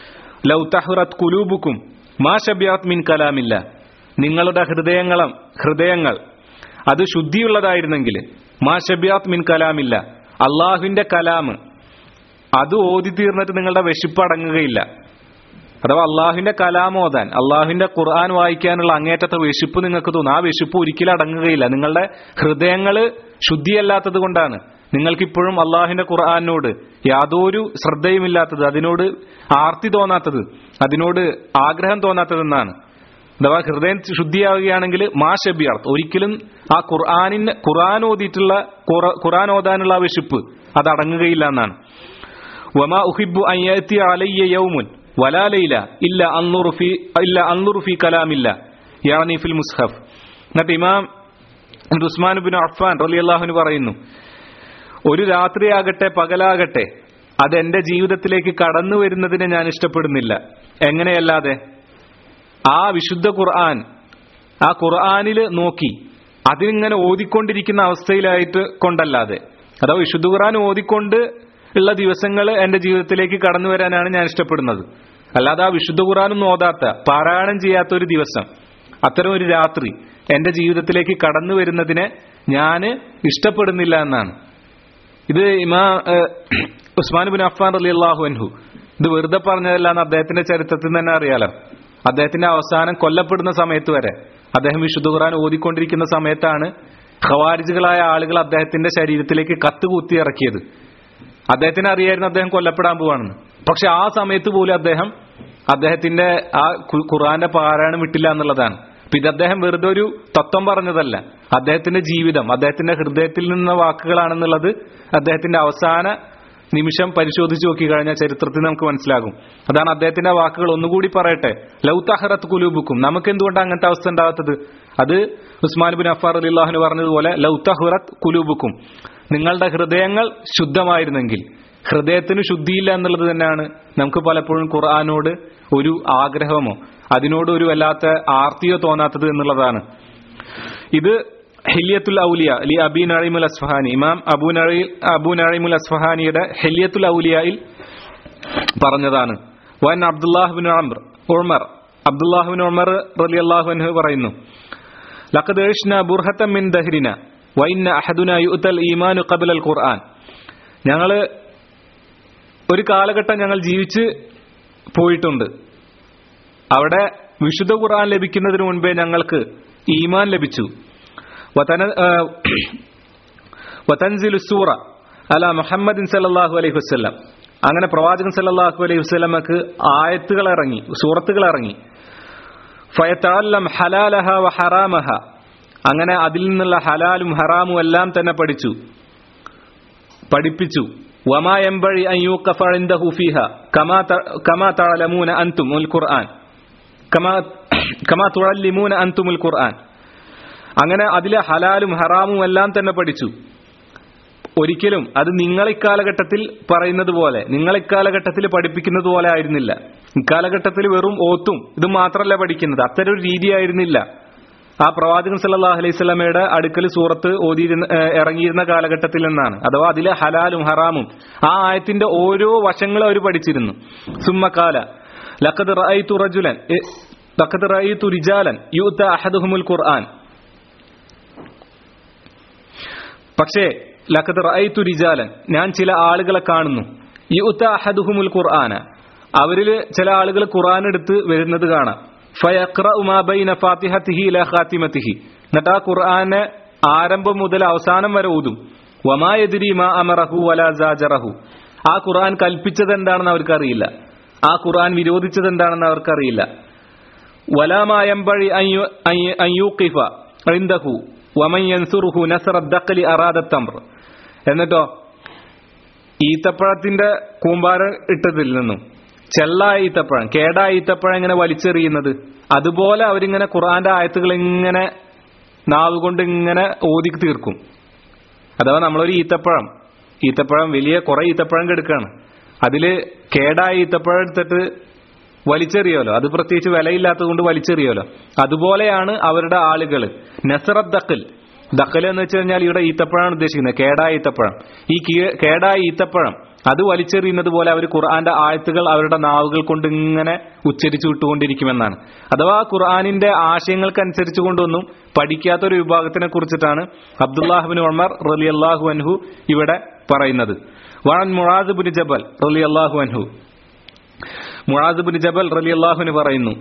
ലൗ തഹറത് ഖുലൂബുക്കും മാ ശബിഅത് മിൻ കലാമില്ല. നിങ്ങളുടെ ഹൃദയങ്ങളും ഹൃദയങ്ങൾ അത് ശുദ്ധിയുള്ളതായിരുന്നെങ്കിൽ മാ ശബിഅത് മിൻ കലാമില്ല, അള്ളാഹുവിന്റെ കലാം അത് ഓതി തീർന്നിട്ട് നിങ്ങളുടെ വിശപ്പ് അടങ്ങുകയില്ല. അഥവാ അള്ളാഹുവിന്റെ കലാം ഓതാൻ, അള്ളാഹുവിന്റെ ഖുർആൻ വായിക്കാനുള്ള അങ്ങേറ്റത്തെ വിശപ്പ് നിങ്ങൾക്ക് തോന്നും, ആ വിശപ്പ് ഒരിക്കലും അടങ്ങുകയില്ല. നിങ്ങളുടെ ഹൃദയങ്ങള് ശുദ്ധിയല്ലാത്തത് കൊണ്ടാണ് നിങ്ങൾക്കിപ്പോഴും അള്ളാഹുവിന്റെ ഖുർആനോട് യാതൊരു ശ്രദ്ധയുമില്ലാത്തത്, അതിനോട് ആർത്തി തോന്നാത്തത്, അതിനോട് ആഗ്രഹം തോന്നാത്തതെന്നാണ്. അഥവാ ഹൃദയം ശുദ്ധിയാവുകയാണെങ്കിൽ മാ ശബിഅത്ത്, ഒരിക്കലും ആ ഖുർആനിന് ഖുർആൻ ഓതിയിട്ടുള്ള ഖുർആൻ ഓതാനുള്ള ആ വിശപ്പ് അത് അടങ്ങുകയില്ല എന്നാണ്. വമാ ഉഹിബ്ബു അൻ യഅതി അലയ്യ യൗമുൻ വലാ ലൈല ഇല്ല അൻദുറു ഫീ ഇല്ല അൻദുറു ഫീ കലാമില്ല യാനി ഫിൽ മുസ്ഹഫ്. എന്നിട്ട് ഇമാം ഉസ്മാൻ ഇബ്നു അഫ്ഫാൻ റളിയല്ലാഹു അൻഹു പറയുന്നു, ഒരു രാത്രിയാകട്ടെ പകലാകട്ടെ അത് എന്റെ ജീവിതത്തിലേക്ക് കടന്നു വരുന്നതിനെ ഞാൻ ഇഷ്ടപ്പെടുന്നില്ല. എങ്ങനെയല്ലാതെ ആ വിശുദ്ധ ഖുർആൻ, ആ ഖുർആനിൽ നോക്കി അതിനിങ്ങനെ ഓതിക്കൊണ്ടിരിക്കുന്ന അവസ്ഥയിലായിട്ട് കൊണ്ടല്ലാതെ, അഥവാ വിശുദ്ധ ഖുർആൻ ഓതിക്കൊണ്ട് ഉള്ള ദിവസങ്ങൾ എന്റെ ജീവിതത്തിലേക്ക് കടന്നു വരാനാണ് ഞാൻ ഇഷ്ടപ്പെടുന്നത്. അല്ലാതെ ആ വിശുദ്ധ ഖുർആനൊന്നും ഓതാത്ത, പാരായണം ചെയ്യാത്ത ഒരു ദിവസം, അത്തരം ഒരു രാത്രി എന്റെ ജീവിതത്തിലേക്ക് കടന്നു വരുന്നതിനെ ഞാൻ ഇഷ്ടപ്പെടുന്നില്ല എന്നാണ്. ഇത് ഇമാ ഉസ്മാൻ ഇബ്നു അഫ്ഫാൻ റളിയല്ലാഹു അൻഹു ഇത് വെറുതെ പറഞ്ഞതല്ല എന്ന് അദ്ദേഹത്തിന്റെ ചരിത്രത്തിൽ തന്നെ അറിയാലോ. അദ്ദേഹത്തിന്റെ അവസാനം കൊല്ലപ്പെടുന്ന സമയത്ത് വരെ അദ്ദേഹം വിശുദ്ധ ഖുർആൻ ഓതിക്കൊണ്ടിരിക്കുന്ന സമയത്താണ് ഖവാരിജുകളായ ആളുകൾ അദ്ദേഹത്തിന്റെ ശരീരത്തിലേക്ക് കത്ത് കുത്തി ഇറക്കിയത്. അദ്ദേഹത്തിന് അറിയായിരുന്നു അദ്ദേഹം കൊല്ലപ്പെടാൻ പോവാണെന്ന്. പക്ഷെ ആ സമയത്ത് പോലും അദ്ദേഹം അദ്ദേഹത്തിന്റെ ആ ഖുർആന്റെ പാരായണം വിട്ടില്ല എന്നുള്ളതാണ്. അപ്പൊ ഇത് അദ്ദേഹം വെറുതെ ഒരു തത്വം പറഞ്ഞതല്ല, അദ്ദേഹത്തിന്റെ ജീവിതം, അദ്ദേഹത്തിന്റെ ഹൃദയത്തിൽ നിന്ന വാക്കുകളാണെന്നുള്ളത് അദ്ദേഹത്തിന്റെ അവസാന നിമിഷം പരിശോധിച്ച് നോക്കി കഴിഞ്ഞാൽ ചരിത്രത്തിൽ നമുക്ക് മനസ്സിലാകും. അതാണ് അദ്ദേഹത്തിന്റെ വാക്കുകൾ. ഒന്നുകൂടി പറയട്ടെ, ലൗ തഹറത്ത് കുലൂബുക്കും, നമുക്ക് എന്തുകൊണ്ടാണ് അങ്ങനത്തെ അവസ്ഥ ഉണ്ടാകാത്തത്? അത് ഉസ്മാൻ ബിൻ അഫ്ഫാർ റളിയല്ലാഹു അൻഹു പറഞ്ഞതുപോലെ ലൗ തഹറത്ത് കുലൂബുക്കും, നിങ്ങളുടെ ഹൃദയങ്ങൾ ശുദ്ധമായിരുന്നെങ്കിൽ. ഹൃദയത്തിന് ശുദ്ധിയില്ല എന്നുള്ളത് തന്നെയാണ് നമുക്ക് പലപ്പോഴും ഖുർആനോട് ഒരു ആഗ്രഹമോ അതിനോട് ഒരു വല്ലാത്ത ആർത്തിയോ തോന്നാത്തത് എന്നുള്ളതാണ്. ഇത് ഹില്യത്തുൽ ഔലിയ ലി അബി നഈമുൽ അസ്ഫഹാനി, ഇമാം അബൂ നഈ അബൂ നഈമുൽ അസ്ഫഹാനിയുടെ ഹില്യത്തുൽ ഔലിയയിൽ പറഞ്ഞതാണ്. വൻ അബ്ദുല്ലാഹ് ബിൻ അംർ ഉമർ അബ്ദുല്ലാഹ് ബിൻ ഉമർ റളിയല്ലാഹു അൻഹു പറയുന്നു, ലഖദ് ഇശ്നാ ബുർഹതൻ മിൻ ദഹ്രിന വ ഇന്ന അഹദുനാ യുഅതൽ ഈമാനു ഖബ്ല അൽ ഖുർആൻ. ഞങ്ങൾ ഒരു കാലഘട്ടം ഞങ്ങൾ ജീവിച്ച് പോയിട്ടുണ്ട്, അവിടെ വിശുദ്ധ ഖുർആൻ ലഭിക്കുന്നതിന് മുൻപേ ഞങ്ങൾക്ക് ഈമാൻ ലഭിച്ചു. വതൻസിലു സൂറ അല മുഹമ്മദിൻ സല്ലല്ലാഹു അലൈഹി വസല്ലം, അങ്ങനെ പ്രവാചകൻ സല്ലല്ലാഹു അലൈഹി വസല്ലമക്ക് ആയത്തുകൾ ഇറങ്ങി, സൂറത്തുകൾ ഇറങ്ങി. ഫയതഅല്ലം ഹലാലഹ വ ഹറാമഹ, അങ്ങനെ അതിൽ നിന്നുള്ള ഹലാലും ഹറാമും എല്ലാം തന്നെ പഠിച്ചു പഠിപ്പിച്ചു. വമാ യംബഴി അൻ യൂഖഫ ഇൻദഹു ഫീഹ കമാ കമാ തഅലമൂന അൻതുമുൽ ഖുർആൻ കമാ കമാ തുഅല്ലിമൂന അൻതുമുൽ ഖുർആൻ, അങ്ങനെ അതിലെ ഹലാലും ഹറാമും എല്ലാം തന്നെ പഠിച്ചു. ഒരിക്കലും അത് നിങ്ങൾ ഇക്കാലഘട്ടത്തിൽ പറയുന്നത് പോലെ, നിങ്ങൾ ഇക്കാലഘട്ടത്തിൽ പഠിപ്പിക്കുന്നത് പോലെ ആയിരുന്നില്ല. ഇക്കാലഘട്ടത്തിൽ വെറും ഓത്തും ഇത് മാത്രമല്ല പഠിക്കുന്നത്, അത്തരം ഒരു രീതിയായിരുന്നില്ല. ആ പ്രവാചകൻ സല്ലല്ലാഹു അലൈഹി വസല്ലമയുടെ അടുക്കൽ സൂറത്ത് ഓതി ഇറങ്ങിയിരുന്ന കാലഘട്ടത്തിൽ നിന്നാണ്. അഥവാ അതിലെ ഹലാലും ഹറാമും ആ ആയത്തിന്റെ ഓരോ വശങ്ങളും അവർ പഠിച്ചിരുന്നു. സുമ്മഖാല ലഖദ് റഅയ്തു റജുലൻ ലഖദ് റഅയ്തു റിജാലൻ യുഅത അഹദുഹുൽ ഖുർആൻ, പക്ഷേ ലഖദ് റഅയ്തു റിജാലൻ, ഞാൻ ചില ആളുകളെ കാണുന്നു, യുഅത അഹദുഹുൽ ഖുർആന, അവരിൽ ചില ആളുകൾ ഖുർആൻ എടുത്ത് വരുന്നത് കാണാം. ഫയഖ്റഉ മാ ബൈന ഫാത്തിഹതിഹി ഇലാ ഖാതിമതിഹി, എന്നിട്ട് ആ ഖുർആനെ ആരംഭം മുതൽ അവസാനം വരെ ഓതും. വമാ യദ്രി മാ അമറഹു വലാ സാജറഹു, ആ ഖുർആൻ കൽപ്പിച്ചത് എന്താണെന്ന് അവർക്കറിയില്ല, ആ ഖുർആൻ വിരോധിച്ചത് എന്താണെന്ന് അവർക്കറിയില്ല. വലാ മാ യംബഴി അൻ യൂഖിഫ ഇൻദഹു വമൻ യൻസുറുഹു നസറ ദഖലി അറാദ തംർ, എന്നിട്ടോ ഈത്തപ്പഴത്തിന്റെ കൂമ്പാരം ഇട്ടതിൽ നിന്നും ചെള്ളായ ഈത്തപ്പഴം, കേടായ ഈത്തപ്പഴം ഇങ്ങനെ വലിച്ചെറിയുന്നത്, അതുപോലെ അവരിങ്ങനെ ഖുർആന്റെ ആയത്തുകൾ ഇങ്ങനെ നാവ് കൊണ്ട് ഇങ്ങനെ ഓതി തീർക്കും. അഥവാ നമ്മളൊരു ഈത്തപ്പഴം ഈത്തപ്പഴം വലിയ കുറെ ഈത്തപ്പഴം കെടുക്കാണ്, അതില് കേടായ ഈത്തപ്പഴം എടുത്തിട്ട് വലിച്ചെറിയോലോ, അത് പ്രത്യേകിച്ച് വിലയില്ലാത്തത് കൊണ്ട് വലിച്ചെറിയോലോ, അതുപോലെയാണ് അവരുടെ ആളുകൾ. നസറത്ത് ദഖൽ, ദഖൽ എന്ന് വെച്ച് കഴിഞ്ഞാൽ ഇവിടെ ഈത്തപ്പഴമാണ് ഉദ്ദേശിക്കുന്നത്, കേടായ ഈത്തപ്പഴം. ഈ കേടായ ഈത്തപ്പഴം അത് വലിച്ചെറിയുന്നത് പോലെ അവർ ഖുർആന്റെ ആയത്തുകൾ അവരുടെ നാവുകൾ കൊണ്ട് ഇങ്ങനെ ഉച്ചരിച്ചു വിട്ടുകൊണ്ടിരിക്കുമെന്നാണ്. അഥവാ ഖുർആനിന്റെ ആശയങ്ങൾക്കനുസരിച്ച് കൊണ്ടൊന്നും പഠിക്കാത്തൊരു വിഭാഗത്തിനെ കുറിച്ചിട്ടാണ് അബ്ദുല്ലാഹ് ബിൻ ഉമർ റളിയല്ലാഹു അൻഹു ഇവിടെ പറയുന്നത്. വഅൻ മുആദ് ബിൻ ജബൽ റളിയല്ലാഹു അൻഹു, മുആദ് ബിൻ ജബൽ റളിയല്ലാഹു അൻഹു പറയുന്നു,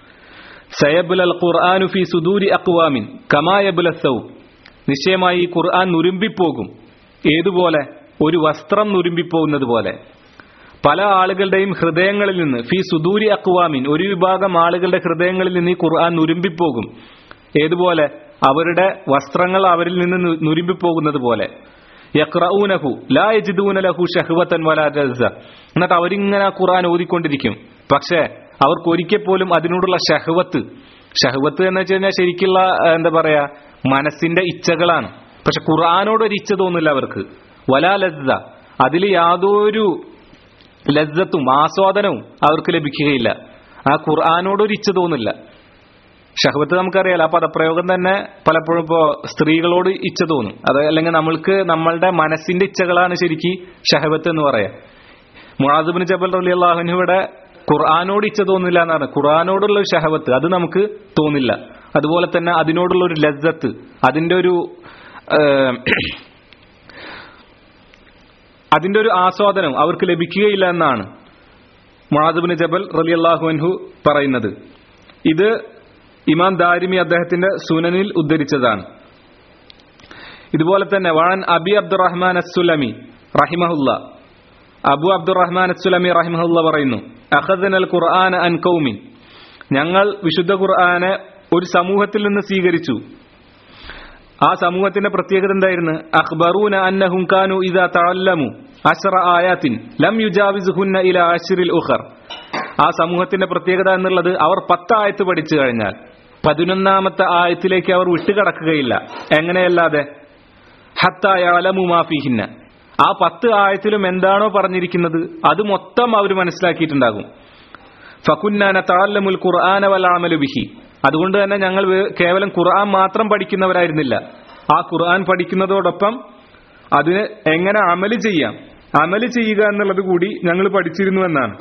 സയബ്ലൽ ഖുർആനു ഫീ സുദൂരി അഖ്വാമിൻ കമാ യബ്ല സൗബ്, നിശ്ചയമായി ഈ ഖുർആൻ നുരുമ്പിപ്പോകും, ഏതുപോലെ? ഒരു വസ്ത്രം നുരുമ്പിപ്പോകുന്നത് പോലെ. പല ആളുകളുടെയും ഹൃദയങ്ങളിൽ നിന്ന്, ഫീ സുദൂരി അഖ്വാമിൻ, ഒരു വിഭാഗം ആളുകളുടെ ഹൃദയങ്ങളിൽ നിന്ന് ഈ ഖുർആൻ നുരുമ്പിപ്പോകും, ഏതുപോലെ? അവരുടെ വസ്ത്രങ്ങൾ അവരിൽ നിന്ന് നുരുമ്പിപ്പോകുന്നത് പോലെ. യഖ്റഊനഹു ലാ യജിദൂന ലഹു ശഹ്വതൻ വലാ ജസ്സ, എന്നിട്ട് അവരിങ്ങനെ ആ ഖുർആൻ ഓതിക്കൊണ്ടിരിക്കും, പക്ഷേ അവർക്ക് ഒരിക്കൽ പോലും അതിനോടുള്ള ഷഹ്വത്ത്, ഷഹ്വത്ത് എന്ന് വെച്ച് കഴിഞ്ഞാൽ ശരിക്കുള്ള എന്താ പറയാ മനസ്സിന്റെ ഇച്ഛകളാണ്. പക്ഷെ ഖുർആനോട് ഒരു ഇച്ഛ തോന്നില്ല അവർക്ക്. വലാ ലസ്സ, അതിൽ യാതൊരു ലസ്സത്തും ആസ്വാദനവും അവർക്ക് ലഭിക്കുകയില്ല. ആ ഖുർആനോടൊരു ഇച്ഛ തോന്നില്ല. ഷഹ്വത്ത് നമുക്കറിയാലോ, ആ പദപ്രയോഗം തന്നെ പലപ്പോഴും ഇപ്പോ സ്ത്രീകളോട് ഇച്ഛ തോന്നും, അത് അല്ലെങ്കിൽ നമ്മൾക്ക് നമ്മളുടെ മനസ്സിന്റെ ഇച്ഛകളാണ് ശരിക്കും ഷഹ്വത്ത് എന്ന് പറയാം. മുആദ് ബിൻ ജബൽ റളിയല്ലാഹു അൻഹുവിടെ ഖുർആനോട് ഇച്ഛ തോന്നില്ല എന്നാണ്, ഖുർആനോടുള്ള ഒരു ഷഹ്വത്ത് അത് നമുക്ക് തോന്നില്ല. അതുപോലെ തന്നെ അതിനോടുള്ള ഒരു ലസ്സത്ത്, അതിന്റെ ഒരു അതിന്റെ ഒരു ആസ്വാദനം അവർക്ക് ലഭിക്കുകയില്ല എന്നാണ് മുആദ് ബിൻ ജബൽ റളിയല്ലാഹു അൻഹു പറയുന്നത്. ഇത് ഇമാം ദാരിമി അദ്ദേഹത്തിന്റെ സുനനിൽ ഉദ്ധരിച്ചതാണ്. ഇതുപോലെ തന്നെ വഅൻ അബി അബ്ദുറഹ്മാൻ അസ്സുലമി റഹിമഹുല്ലാ, അബു അബ്ദുറഹ്മാൻ അസ്സുലമി റഹിമഹുല്ലാ പറയുന്നു, അഖദനൽ ഖുർആന അൻ ഖൗമിൻ, ഞങ്ങൾ വിശുദ്ധ ഖുർആനെ ഒരു സമൂഹത്തിൽ നിന്ന് സ്വീകരിച്ചു. ആ സമൂഹത്തിന്റെ പ്രത്യേകത എന്തായിരുന്നു? അഖ്ബറൂന അന്നഹും കാനു ഇദാ തഅല്ലമു അശ്റ ആയാത്തിൻ ലം യുജാവിസുഹുന്ന ഇലാ അശ്റിൽ ഉഖർ. ആ സമൂഹത്തിന്റെ പ്രത്യേകത എന്നുള്ളത് അവർ പത്ത് ആയത്ത് പഠിച്ചു കഴിഞ്ഞാൽ പതിനൊന്നാമത്തെ ആയത്തിലേക്ക് അവർ വിട്ടുകടക്കുകയില്ല. എങ്ങനെയല്ലാതെ? ഹത്താ യഅലമു മാ ഫീഹിന്ന, ആ പത്ത് ആയത്തിലും എന്താണോ പറഞ്ഞിരിക്കുന്നത് അത് മൊത്തം അവർ മനസ്സിലാക്കിയിട്ടുണ്ടാകും. ഫകുന്നാ നതഅല്ലമുൽ ഖുർആന വൽ അമലു ബിഹി, അതുകൊണ്ട് തന്നെ ഞങ്ങൾ കേവലം ഖുർആൻ മാത്രം പഠിക്കുന്നവരായിരുന്നില്ല, ആ ഖുർആൻ പഠിക്കുന്നതോടൊപ്പം അതിന് എങ്ങനെ അമല് ചെയ്യാം, അമല് ചെയ്യുക എന്നുള്ളത് കൂടി ഞങ്ങൾ പഠിച്ചിരുന്നു എന്നാണ്.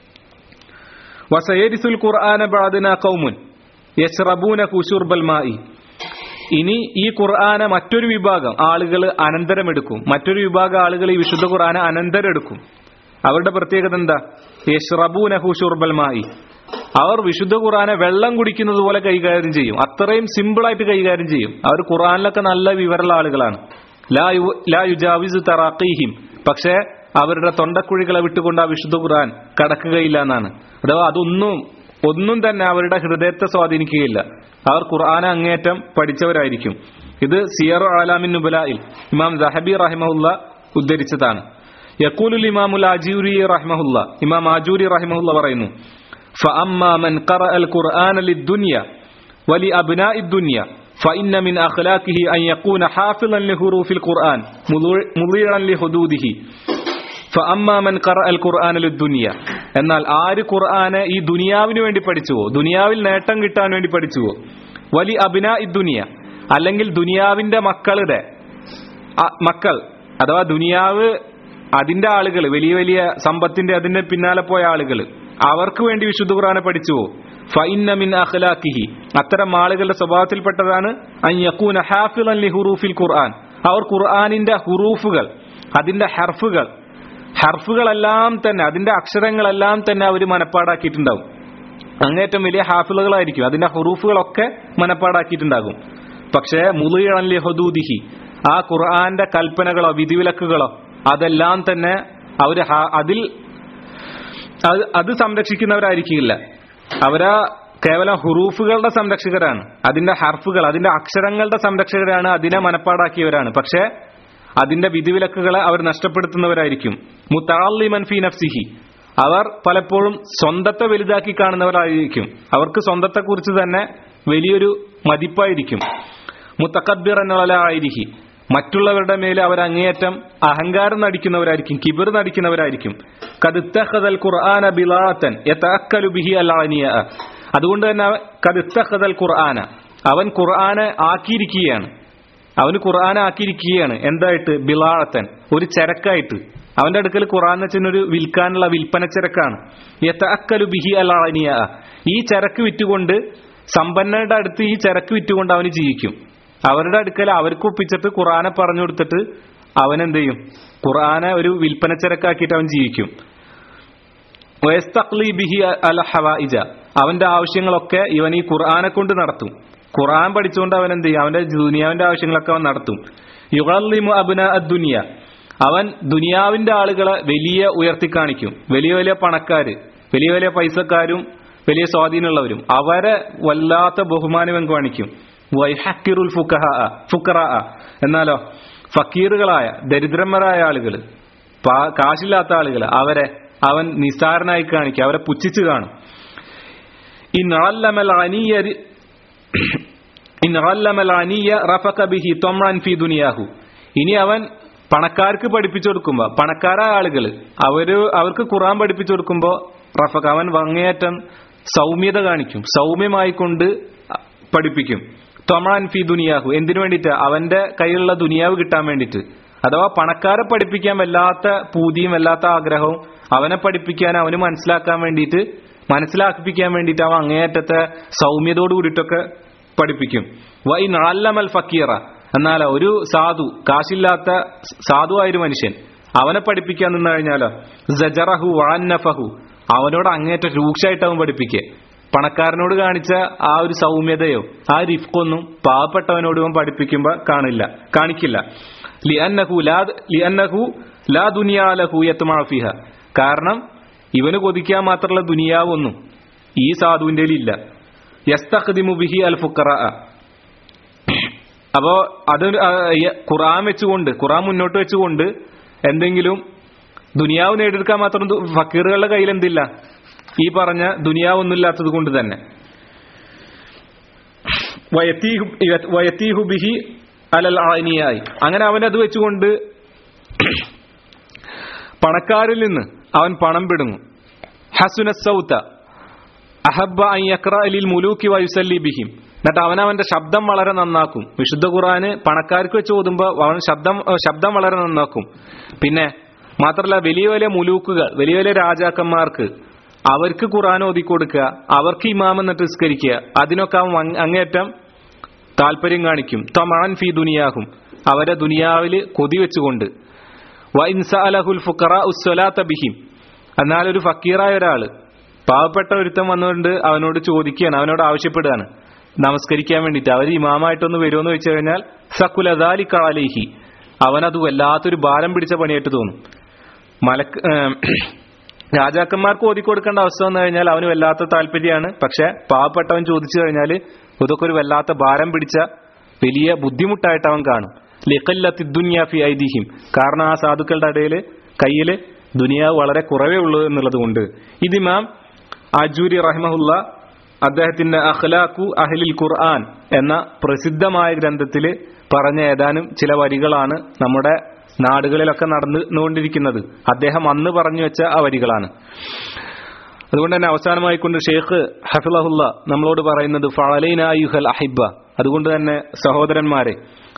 വസയരിസുൽ ഖുർആന ബഅദനാ ഖൗമുൻ യശ്റബൂനഹു ശുർബൽ മാഇ, ഇനി ഈ ഖുർആനെ മറ്റൊരു വിഭാഗം ആളുകൾ അനന്തരമെടുക്കും, മറ്റൊരു വിഭാഗം ആളുകൾ ഈ വിശുദ്ധ ഖുർആനെ അനന്തരം എടുക്കും. അവരുടെ പ്രത്യേകത എന്താ? യശ്റബൂനഹു ശുർബൽ മാഇ, അവർ വിശുദ്ധ ഖുർആനെ വെള്ളം കുടിക്കുന്നത് പോലെ കൈകാര്യം ചെയ്യും. അത്രയും സിമ്പിളായിട്ട് കൈകാര്യം ചെയ്യും. അവർ ഖുർആനിലൊക്കെ നല്ല വിവരമുള്ള ആളുകളാണ്. ലാ യു ലാ യുജാവിസു തറാഖീഹിം, പക്ഷേ അവരുടെ തൊണ്ടക്കുഴികളെ വിട്ടുകൊണ്ട് ആ വിശുദ്ധ ഖുർആൻ കടക്കുകയില്ല എന്നാണ്. അഥവാ അതൊന്നും ഒന്നും തന്നെ അവരുടെ ഹൃദയത്തെ സ്വാധീനിക്കുകയില്ല. അവർ ഖുർആനെ അങ്ങേറ്റം പഠിച്ചവരായിരിക്കും. ഇത് സിയറു അലാമിൻ നുബലായിൽ ഇമാം ദഹബി റഹിമഹുല്ല ഉദ്ധരിച്ചതാണ്. യഖൂലുൽ ഇമാമുൽ ആജൂരി റഹിമഹുല്ല, ഇമാം ആജൂരി റഹിമഹുല്ല പറയുന്നു, ഫഅമ്മാ മൻ ഖറഅൽ ഖുർആന ലിദ്ദുനിയ വലി അബ്നാഇദ് ദുനിയ ഫഇന്ന മിൻ അഖ്ലാഖിഹി അൻ യകൂന ഹാഫിളൻ ലിഹുറൂഫിൽ ഖുർആൻ മുളീഅൻ ലിഹുദൂദിഹി ഫഅമ്മാ മൻ ഖറഅൽ ഖുർആന ലിദ്ദുനിയ, എന്നാൽ ആര് ഖുർആനെ ഈ ദുനിയാവിന് വേണ്ടി പഠിച്ചുവോ, ദുനിയാവിൽ നേട്ടം കിട്ടാൻ വേണ്ടി പഠിച്ചുവോ, വലി അബ്നാഇദ് ദുനിയ, അല്ലെങ്കിൽ ദുനിയാവിന്റെ മക്കളുടെ മക്കൾ അഥവാ ദുനിയാവ് അതിന്റെ ആളുകൾ, വലിയ വലിയ സമ്പത്തിന്റെ അതിന്റെ പിന്നാലെ പോയ ആളുകൾ, അവർക്ക് വേണ്ടി വിശുദ്ധ ഖുർആനെ പഠിച്ചുവോ, ഫഇന്ന മിൻ അഖ്ലാഖിഹി, അത്തരം ആളുകളുടെ സ്വഭാവത്തിൽപ്പെട്ടതാണ് അൻ യകൂന ഹാഫിളൻ ലിഹുറൂഫിൽ ഖുർആൻ, അവർ ഖുർആനിന്റെ ഹുറൂഫുകൾ, അതിന്റെ ഹർഫുകൾ ഹർഫുകളെല്ലാം തന്നെ, അതിന്റെ അക്ഷരങ്ങളെല്ലാം തന്നെ അവർ മനപ്പാടാക്കിയിട്ടുണ്ടാവും. അങ്ങേറ്റം വലിയ ഹാഫിളുകളായിരിക്കും, അതിന്റെ ഹുറൂഫുകളൊക്കെ മനപ്പാടാക്കിയിട്ടുണ്ടാകും. പക്ഷേ മുളീഅൻ ലിഹുദൂദിഹി, ആ ഖുർആന്റെ കൽപ്പനകളോ വിധിവിലക്കുകളോ അതെല്ലാം തന്നെ അവര് അതിൽ അത് സംരക്ഷിക്കുന്നവരായിരിക്കില്ല. അവരാ കേവലം ഹുറൂഫുകളുടെ സംരക്ഷകരാണ്, അതിന്റെ ഹർഫുകൾ, അതിന്റെ അക്ഷരങ്ങളുടെ സംരക്ഷകരാണ്, അതിനെ മനപ്പാടാക്കിയവരാണ്. പക്ഷേ അതിന്റെ വിധിവിലക്കുകളെ അവർ നഷ്ടപ്പെടുത്തുന്നവരായിരിക്കും. മുതഅല്ലിമൻ ഫീ നഫ്സിഹി, അവർ പലപ്പോഴും സ്വന്തത്തെ വലുതാക്കി കാണുന്നവരായിരിക്കും. അവർക്ക് സ്വന്തത്തെ കുറിച്ച് തന്നെ വലിയൊരു മതിപ്പായിരിക്കും. മുതകബ്ബിറൻ അലാ ഗൈരിഹി, മറ്റുള്ളവരുടെ മേലെ അവർ അങ്ങേയറ്റം അഹങ്കാരം നടിക്കുന്നവരായിരിക്കും, കിബർ നടിക്കുന്നവരായിരിക്കും. ഖദ് ഇത്തഖദൽ ഖുർആന ബിലാഅതൻ യതഅക്കലു ബിഹി അൽഅനിയ, അതുകൊണ്ട് തന്നെ ഖദ് ഇത്തഖദൽ ഖുർആന, അവൻ ഖുർആനെ ആക്കിയിരിക്കുകയാണ്, അവന് ഖുർആനെ ആക്കിയിരിക്കുകയാണ് എന്തായിട്ട്? ബിലാഅതൻ, ഒരു ചരക്കായിട്ട്. അവന്റെ അടുക്കൽ ഖുർആൻ എന്ന് വെച്ചാൽ ഒരു വിൽക്കാനുള്ള വിൽപ്പന ചരക്കാണ്. യതഅക്കലു ബിഹി അൽഅനിയ, ഈ ചരക്ക് വിറ്റുകൊണ്ട് സമ്പന്നരുടെ അടുത്ത് ഈ ചരക്ക് വിറ്റുകൊണ്ട് അവന് ജീവിക്കും. അവരുടെ അടുക്കൽ അവർക്ക് ഒപ്പിച്ചിട്ട് ഖുർആനെ പറഞ്ഞു കൊടുത്തിട്ട് അവൻ എന്ത് ചെയ്യും? ഖുർആനെ ഒരു വിൽപ്പന ചരക്കാക്കിയിട്ട് അവൻ ജീവിക്കും. വയസ്തഖ്ലി ബിഹി അൽ ഹവായിജ, അവന്റെ ആവശ്യങ്ങളൊക്കെ ഇവൻ ഈ ഖുർആനെ കൊണ്ട് നടത്തും. ഖുർആൻ പഠിച്ചുകൊണ്ട് അവൻ എന്ത് ചെയ്യും? അവന്റെ ദുനിയാവിന്റെ ആവശ്യങ്ങളൊക്കെ അവൻ നടത്തും. യുഗല്ലിമു അബ്നാ അദ്ദുനിയ, അവൻ ദുനിയാവിന്റെ ആളുകളെ വലിയ ഉയർത്തി കാണിക്കും. വലിയ വലിയ പണക്കാര്, വലിയ വലിയ പൈസക്കാരും വലിയ സ്വാധീനമുള്ളവരും അവരെ വല്ലാത്ത ബഹുമാനം കാണിക്കും. വൈഹക്കിറുൽ ഫുഖഹാ ഫുഖറാ, എന്നാലോ ഫക്കീറുകളായ ദരിദ്രന്മാരായ ആളുകൾ, കാശില്ലാത്ത ആളുകൾ, അവരെ അവൻ നിസ്സാരനായി കാണിക്കും, അവരെ പുച്ഛിച്ചു കാണും. ഇൻ അല്ലമൽ അനിയ ഇൻ അല്ലമൽ അനിയ റഫഖ ബിഹി തംഅൻ ഫീ ദുനിയാഹു, ഇനി അവൻ പണക്കാർക്ക് പഠിപ്പിച്ചു കൊടുക്കുമ്പോ, പണക്കാരായ ആളുകൾ അവര് അവർക്ക് ഖുർആൻ പഠിപ്പിച്ചു കൊടുക്കുമ്പോ റഫഖ, അവൻ വങ്ങേയറ്റം സൗമ്യത കാണിക്കും, സൗമ്യമായി കൊണ്ട് പഠിപ്പിക്കും. തംഅൻ ഫീ ദുനിയാഹു, എന്തിനു വേണ്ടിയിട്ട്? അവന്റെ കയ്യിലുള്ള ദുനിയാവ് കിട്ടാൻ വേണ്ടിയിട്ട്. അഥവാ പണക്കാരെ പഠിപ്പിക്കാൻ വല്ലാത്ത പൂതിയും വല്ലാത്ത ആഗ്രഹവും, അവനെ പഠിപ്പിക്കാൻ അവന് മനസ്സിലാക്കാൻ വേണ്ടിയിട്ട് മനസ്സിലാക്കിപ്പിക്കാൻ വേണ്ടിയിട്ട് അവൻ അങ്ങേയറ്റത്തെ സൗമ്യതയോട് കൂടിയിട്ടൊക്കെ പഠിപ്പിക്കും. വൈ അല്ലമൽ ഫക്കീറ, എന്നാലോ ഒരു സാധു, കാശില്ലാത്ത സാധുവായൊരു മനുഷ്യൻ, അവനെ പഠിപ്പിക്കാൻ നിന്ന് കഴിഞ്ഞാലോ സജറഹു വഅന്നഫഹു, അവനോട് അങ്ങേറ്റം രൂക്ഷമായിട്ട് അവൻ പഠിപ്പിക്കുക. പണക്കാരനോട് കാണിച്ച ആ ഒരു സൗമ്യതയോ ആ റിഫ്കൊന്നും പാവപ്പെട്ടവനോട് അവൻ പഠിപ്പിക്കുമ്പോ കാണില്ല കാണിക്കില്ല. ലിഅന്നഹു ലാ ലിഅന്നഹു ലാ ദുനിയാ ലഹു യത്മഅ ഫീഹ, കാരണം ഇവന് കൊതിക്കാൻ മാത്രമുള്ള ദുനിയാവൊന്നും ഈ സാധുവിന്റെ ഇല്ല. യസ്തഖ്ദിമു ബിഹി അൽ ഫുഖറാ, അപ്പോ അത് ഖുർആൻ വെച്ചുകൊണ്ട് ഖുർആൻ മുന്നോട്ട് വെച്ചുകൊണ്ട് എന്തെങ്കിലും ദുനിയാവ് നേടിയെടുക്കാൻ മാത്രം ഫക്കീറുകളുടെ കയ്യിൽ എന്തില്ല, ഈ പറഞ്ഞ ദുനിയാവൊന്നും ഇല്ലാത്തത് കൊണ്ട് തന്നെ. വയതീഹു ബിഹി അലൽ ആനിയായി, അങ്ങനെ അവൻ അത് വെച്ചുകൊണ്ട് പണക്കാരിൽ നിന്ന് അവൻ പണം പിടുങ്ങും. ഹസുന സൗത അഹബ്ബ അൻ യഖറഅ ലിൽ മുലൂകി വയുസല്ലി ബിഹിം, എന്നിട്ട് അവനവന്റെ ശബ്ദം വളരെ നന്നാക്കും. വിശുദ്ധ ഖുർആന് പണക്കാർക്ക് വെച്ച് ഓതുമ്പോ അവൻ ശബ്ദം ശബ്ദം വളരെ നന്നാക്കും. പിന്നെ മാത്രമല്ല വലിയ വലിയ മുലൂക്കുകൾ, വലിയ വലിയ രാജാക്കന്മാർക്ക് അവർക്ക് ഖുർആൻ ഓതി കൊടുക്കുക, അവർക്ക് ഇമാം എന്നിട്ട് നിസ്കരിക്കുക, അതിനൊക്കെ അവൻ അങ്ങേറ്റം താല്പര്യം കാണിക്കും. തമഅൻ ഫീ ദുനിയാഹും, അവരെ ദുനിയാവില് കൊതി വെച്ചുകൊണ്ട്. വ ഇൻ സഅലഹുൽ ഫുഖറാഉ സ്വലാത ബിഹിം, എന്നാൽ ഒരു ഫക്കീറായ ഒരാള് പാവപ്പെട്ട ഒരുത്തം വന്നുകൊണ്ട് അവനോട് ചോദിക്കുകയാണ്, അവനോട് ആവശ്യപ്പെടുകയാണ് നമസ്കരിക്കാൻ വേണ്ടിയിട്ട്, അവർ ഇമാമായിട്ടൊന്ന് വരുമെന്ന് വെച്ച് കഴിഞ്ഞാൽ സകുല ദാലിക അലൈഹി, അവനത് വല്ലാത്തൊരു ഭാരം പിടിച്ച പണിയായിട്ട് തോന്നും. മലക്ക് രാജാക്കന്മാർക്ക് ഓതിക്കൊടുക്കേണ്ട അവസ്ഥ വന്നു കഴിഞ്ഞാൽ അവന് വല്ലാത്ത താല്പര്യമാണ്. പക്ഷെ പാവപ്പെട്ടവൻ ചോദിച്ചു കഴിഞ്ഞാൽ ഇതൊക്കെ ഒരു വല്ലാത്ത ഭാരം പിടിച്ച വലിയ ബുദ്ധിമുട്ടായിട്ട് അവൻ കാണും. ലിഖല്ലത്തി ദുനിയ ഫി ഐദിഹിം, കാരണം ആ സാധുക്കളുടെ ഇടയിൽ കയ്യിൽ ദുനിയാവ് വളരെ കുറവേ ഉള്ളൂ എന്നുള്ളത് കൊണ്ട്. ഇത് ഇമാം അജൂരി റഹിമഹുല്ല അദ്ദേഹത്തിന്റെ അഖ്ലാഖു അഹ്ലിൽ ഖുർആൻ എന്ന പ്രസിദ്ധമായ ഗ്രന്ഥത്തിൽ പറഞ്ഞ ഏതാനും ചില വരികളാണ് നമ്മുടെ നാടുകളിലൊക്കെ നടന്നുകൊണ്ടിരിക്കുന്നത്. അദ്ദേഹം അന്ന് പറഞ്ഞു വെച്ച ആ വരികളാണ്. അതുകൊണ്ട് തന്നെ അവസാനമായിക്കൊണ്ട് ഷെയ്ഖ് ഹഫിളഹുല്ല നമ്മളോട് പറയുന്നത് ഫഅലൈനാ അയ്യുഹൽ അഹിബ്ബ, അതുകൊണ്ട് തന്നെ സഹോദരന്മാരെ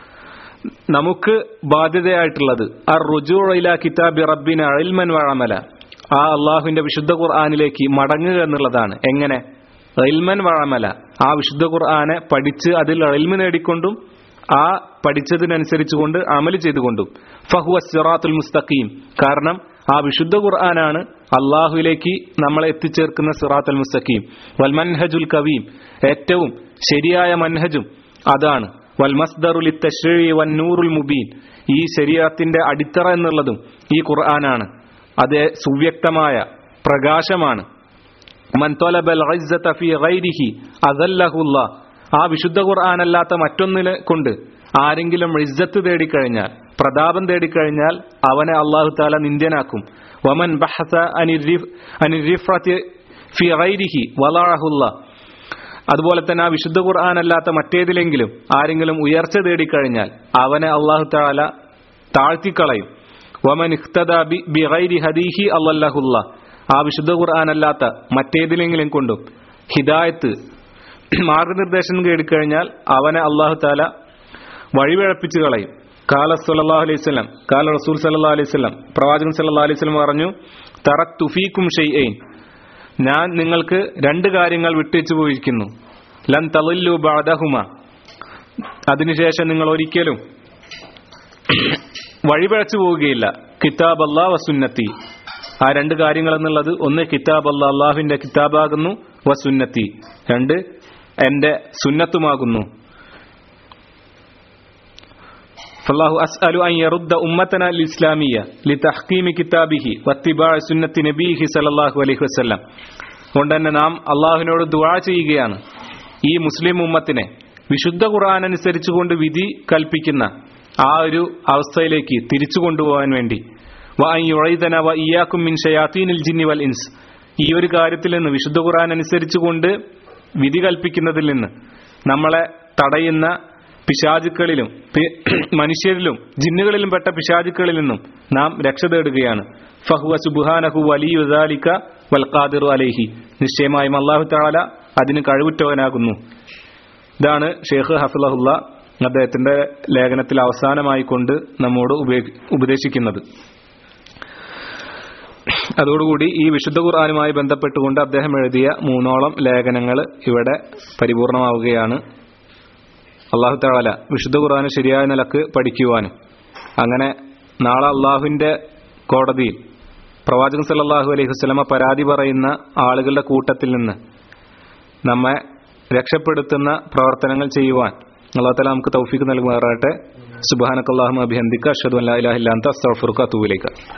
നമുക്ക് ബാധ്യതയായിട്ടുള്ളത് അർ റുജൂഉ ഇലാ കിതാബി റബ്ബിന ഇൽമൻ വ അമല, ആ അള്ളാഹുവിന്റെ വിശുദ്ധ ഖുർആനിലേക്ക് മടങ്ങുക എന്നുള്ളതാണ്. എങ്ങനെ? ഇൽമൻ വ അമല, ആ വിശുദ്ധ ഖുർആനെ പഠിച്ച് അതിൽ ഇൽമ നേടിക്കൊണ്ടും ആ പഠിച്ചതിനനുസരിച്ചുകൊണ്ട് അമല് ചെയ്തുകൊണ്ടും. ഫഹുവ സിറാത്തുൽ മുസ്തഖീം, കാരണം ആ വിശുദ്ധ ഖുർആനാണ് അള്ളാഹുവിലേക്ക് നമ്മളെ എത്തിച്ചേർക്കുന്ന സിറാത്തുൽ മുസ്തഖീം. വൽ മൻഹജുൽ കവീം, ഏറ്റവും ശരിയായ മൻഹജും അതാണ്. വൽ മസ്ദറുൽ തശ്രീഇ വൻ നൂറുൽ മുബീൻ, ഈ ശരീഅത്തിന്റെ അടിത്തറ എന്നുള്ളതും ഈ ഖുർആനാണ്. അത് സുവ്യക്തമായ പ്രകാശമാണ്. മൻ തലബൽ ഇസ്സത ഫീ ഗൈരിഹി അദല്ലഹുല്ലാഹ്, ആ വിശുദ്ധ ഖുർആൻ അല്ലാത്ത മറ്റൊന്നിനെ കൊണ്ട് ആരെങ്കിലും ഇസ്സത്ത് തേടിക്കഴിഞ്ഞാൽ, പ്രതാപം തേടിക്കഴിഞ്ഞാൽ അവനെ അല്ലാഹു തആല നിന്ദ്യനാക്കും. വമൻ ബഹസ അനിർ റിഫഅതി ഫീ ഗൈരിഹി വലഅഹുല്ലാഹ്, അതുപോലെ തന്നെ ആ വിശുദ്ധ ഖുർആൻ അല്ലാത്ത മറ്റേതിലെങ്കിലും ആരെങ്കിലും ഉയർച്ച തേടിക്കഴിഞ്ഞാൽ അവനെ അല്ലാഹു തആല താഴ്ത്തിക്കളയും. വമൻ ഇഖ്തദാ ബിഗൈരി ഹദീഹി അല്ലല്ലാഹുല്ലാഹ്, ആ വിശുദ്ധ ഖുർആൻ അല്ലാത്ത മറ്റേതിലെങ്കിലും കൊണ്ടും ഹിദായത്ത് മാർഗനിർദ്ദേശം കേടിക്കഴിഞ്ഞാൽ അവനെ അല്ലാഹു തആല വഴിപിഴപ്പിച്ചു കളയും. കാല സല്ലല്ലാഹു അലൈഹി വസല്ലം, കാല റസൂൽ സല്ലല്ലാഹു അലൈഹി വസല്ലം, പ്രവാചകൻ സല്ലല്ലാഹു അലൈഹി വസല്ലം പറഞ്ഞു, തറക്തു ഫീകും ഷൈഅൻ, ഞാൻ നിങ്ങൾക്ക് രണ്ട് കാര്യങ്ങൾ വിട്ടേച്ചു പോയിരിക്കുന്നു. ലൻ തളില്ലു ബഅദഹുമ, അതിനുശേഷം നിങ്ങൾ ഒരിക്കലും വഴിപിഴച്ചു പോവുകയില്ല. കിതാബ് അല്ലാഹ് വസുന്നത്തി, ആ രണ്ട് കാര്യങ്ങൾ എന്നുള്ളത് ഒന്ന് കിതാബ് അല്ലാഹ്, അള്ളാഹുവിന്റെ കിതാബാകുന്നു, വസുന്നത്തി, രണ്ട് എന്റെ സുന്നത്തുമാകുന്നു. ഫല്ലാഹു അസ്അലു അൻ യറുദ്ദ ഉമ്മതന അൽ ഇസ്ലാമിയ ലിതഹ്കീമി കിതാബിഹി വത്തിബാഇ സുന്നത്തി നബിഹി സല്ലല്ലാഹു അലൈഹി വസല്ലം. അതുകൊണ്ട് തന്നെ നാം അള്ളാഹുവിനോട് ദുആ ചെയ്യുകയാണ് ഈ മുസ്ലിം ഉമ്മത്തിനെ വിശുദ്ധ ഖുർആൻ അനുസരിച്ചുകൊണ്ട് വിധി കൽപ്പിക്കുന്ന ആ ഒരു അവസ്ഥയിലേക്ക് തിരിച്ചു കൊണ്ടുപോകാൻ വേണ്ടി. വ അൻ യുഈദന വ ഇയ്യാകും മിൻ ശയാതീനിൽ ജിന്നി വൽ ഇൻസ്, ഈ ഒരു കാര്യത്തിൽ നിന്ന് വിശുദ്ധ ഖുർആൻ അനുസരിച്ചുകൊണ്ട് വിധി കൽപ്പിക്കുന്നതിൽ നിന്ന് നമ്മളെ തടയുന്ന പിശാചുക്കളിലും മനുഷ്യരിലും ജിന്നുകളിലും പെട്ട പിശാചുക്കളിൽ നിന്നും നാം രക്ഷ തേടുകയാണ്. ഫഹുവ സുബ്ഹാനഹു വലിയു ദാലിക വൽ ഖാദിറു അലൈഹി, നിശ്ചയമായും അല്ലാഹു തആല അതിന് കഴിവുറ്റവനാകുന്നു. ഇതാണ് ഷെയ്ഖ് ഹഫിളഹുല്ല അദ്ദേഹത്തിന്റെ ലേഖനത്തിൽ അവസാനമായി കൊണ്ട് നമ്മോട് ഉപദേശിക്കുന്നത്. അതോടുകൂടി ഈ വിശുദ്ധ ഖുർആനുമായി ബന്ധപ്പെട്ടുകൊണ്ട് അദ്ദേഹം എഴുതിയ മൂന്നോളം ലേഖനങ്ങൾ ഇവിടെ പരിപൂർണമാവുകയാണ്. അല്ലാഹു തആല വിശുദ്ധ ഖുർആൻ ശരിയായ നിലക്ക് പഠിക്കുവാനും അങ്ങനെ നാളെ അള്ളാഹുവിന്റെ കോടതിയിൽ പ്രവാചകൻ സല്ലല്ലാഹു അലൈഹി വസല്ലമ പരാതി പറയുന്ന ആളുകളുടെ കൂട്ടത്തിൽ നിന്ന് നമ്മെ രക്ഷപ്പെടുത്തുന്ന പ്രവർത്തനങ്ങൾ ചെയ്യുവാൻ അല്ലാഹു തആല നമുക്ക് തൗഫീഖ് നൽകുമാറാകട്ടെ. സുബ്ഹാനക്കല്ലാഹുമ്മ ബിഹംദിക അഷ്ഹദു അൻ ലാ ഇലാഹ ഇല്ല അൻത അസ്തഗ്ഫിറുക വ അത്തൂബു ഇലൈക.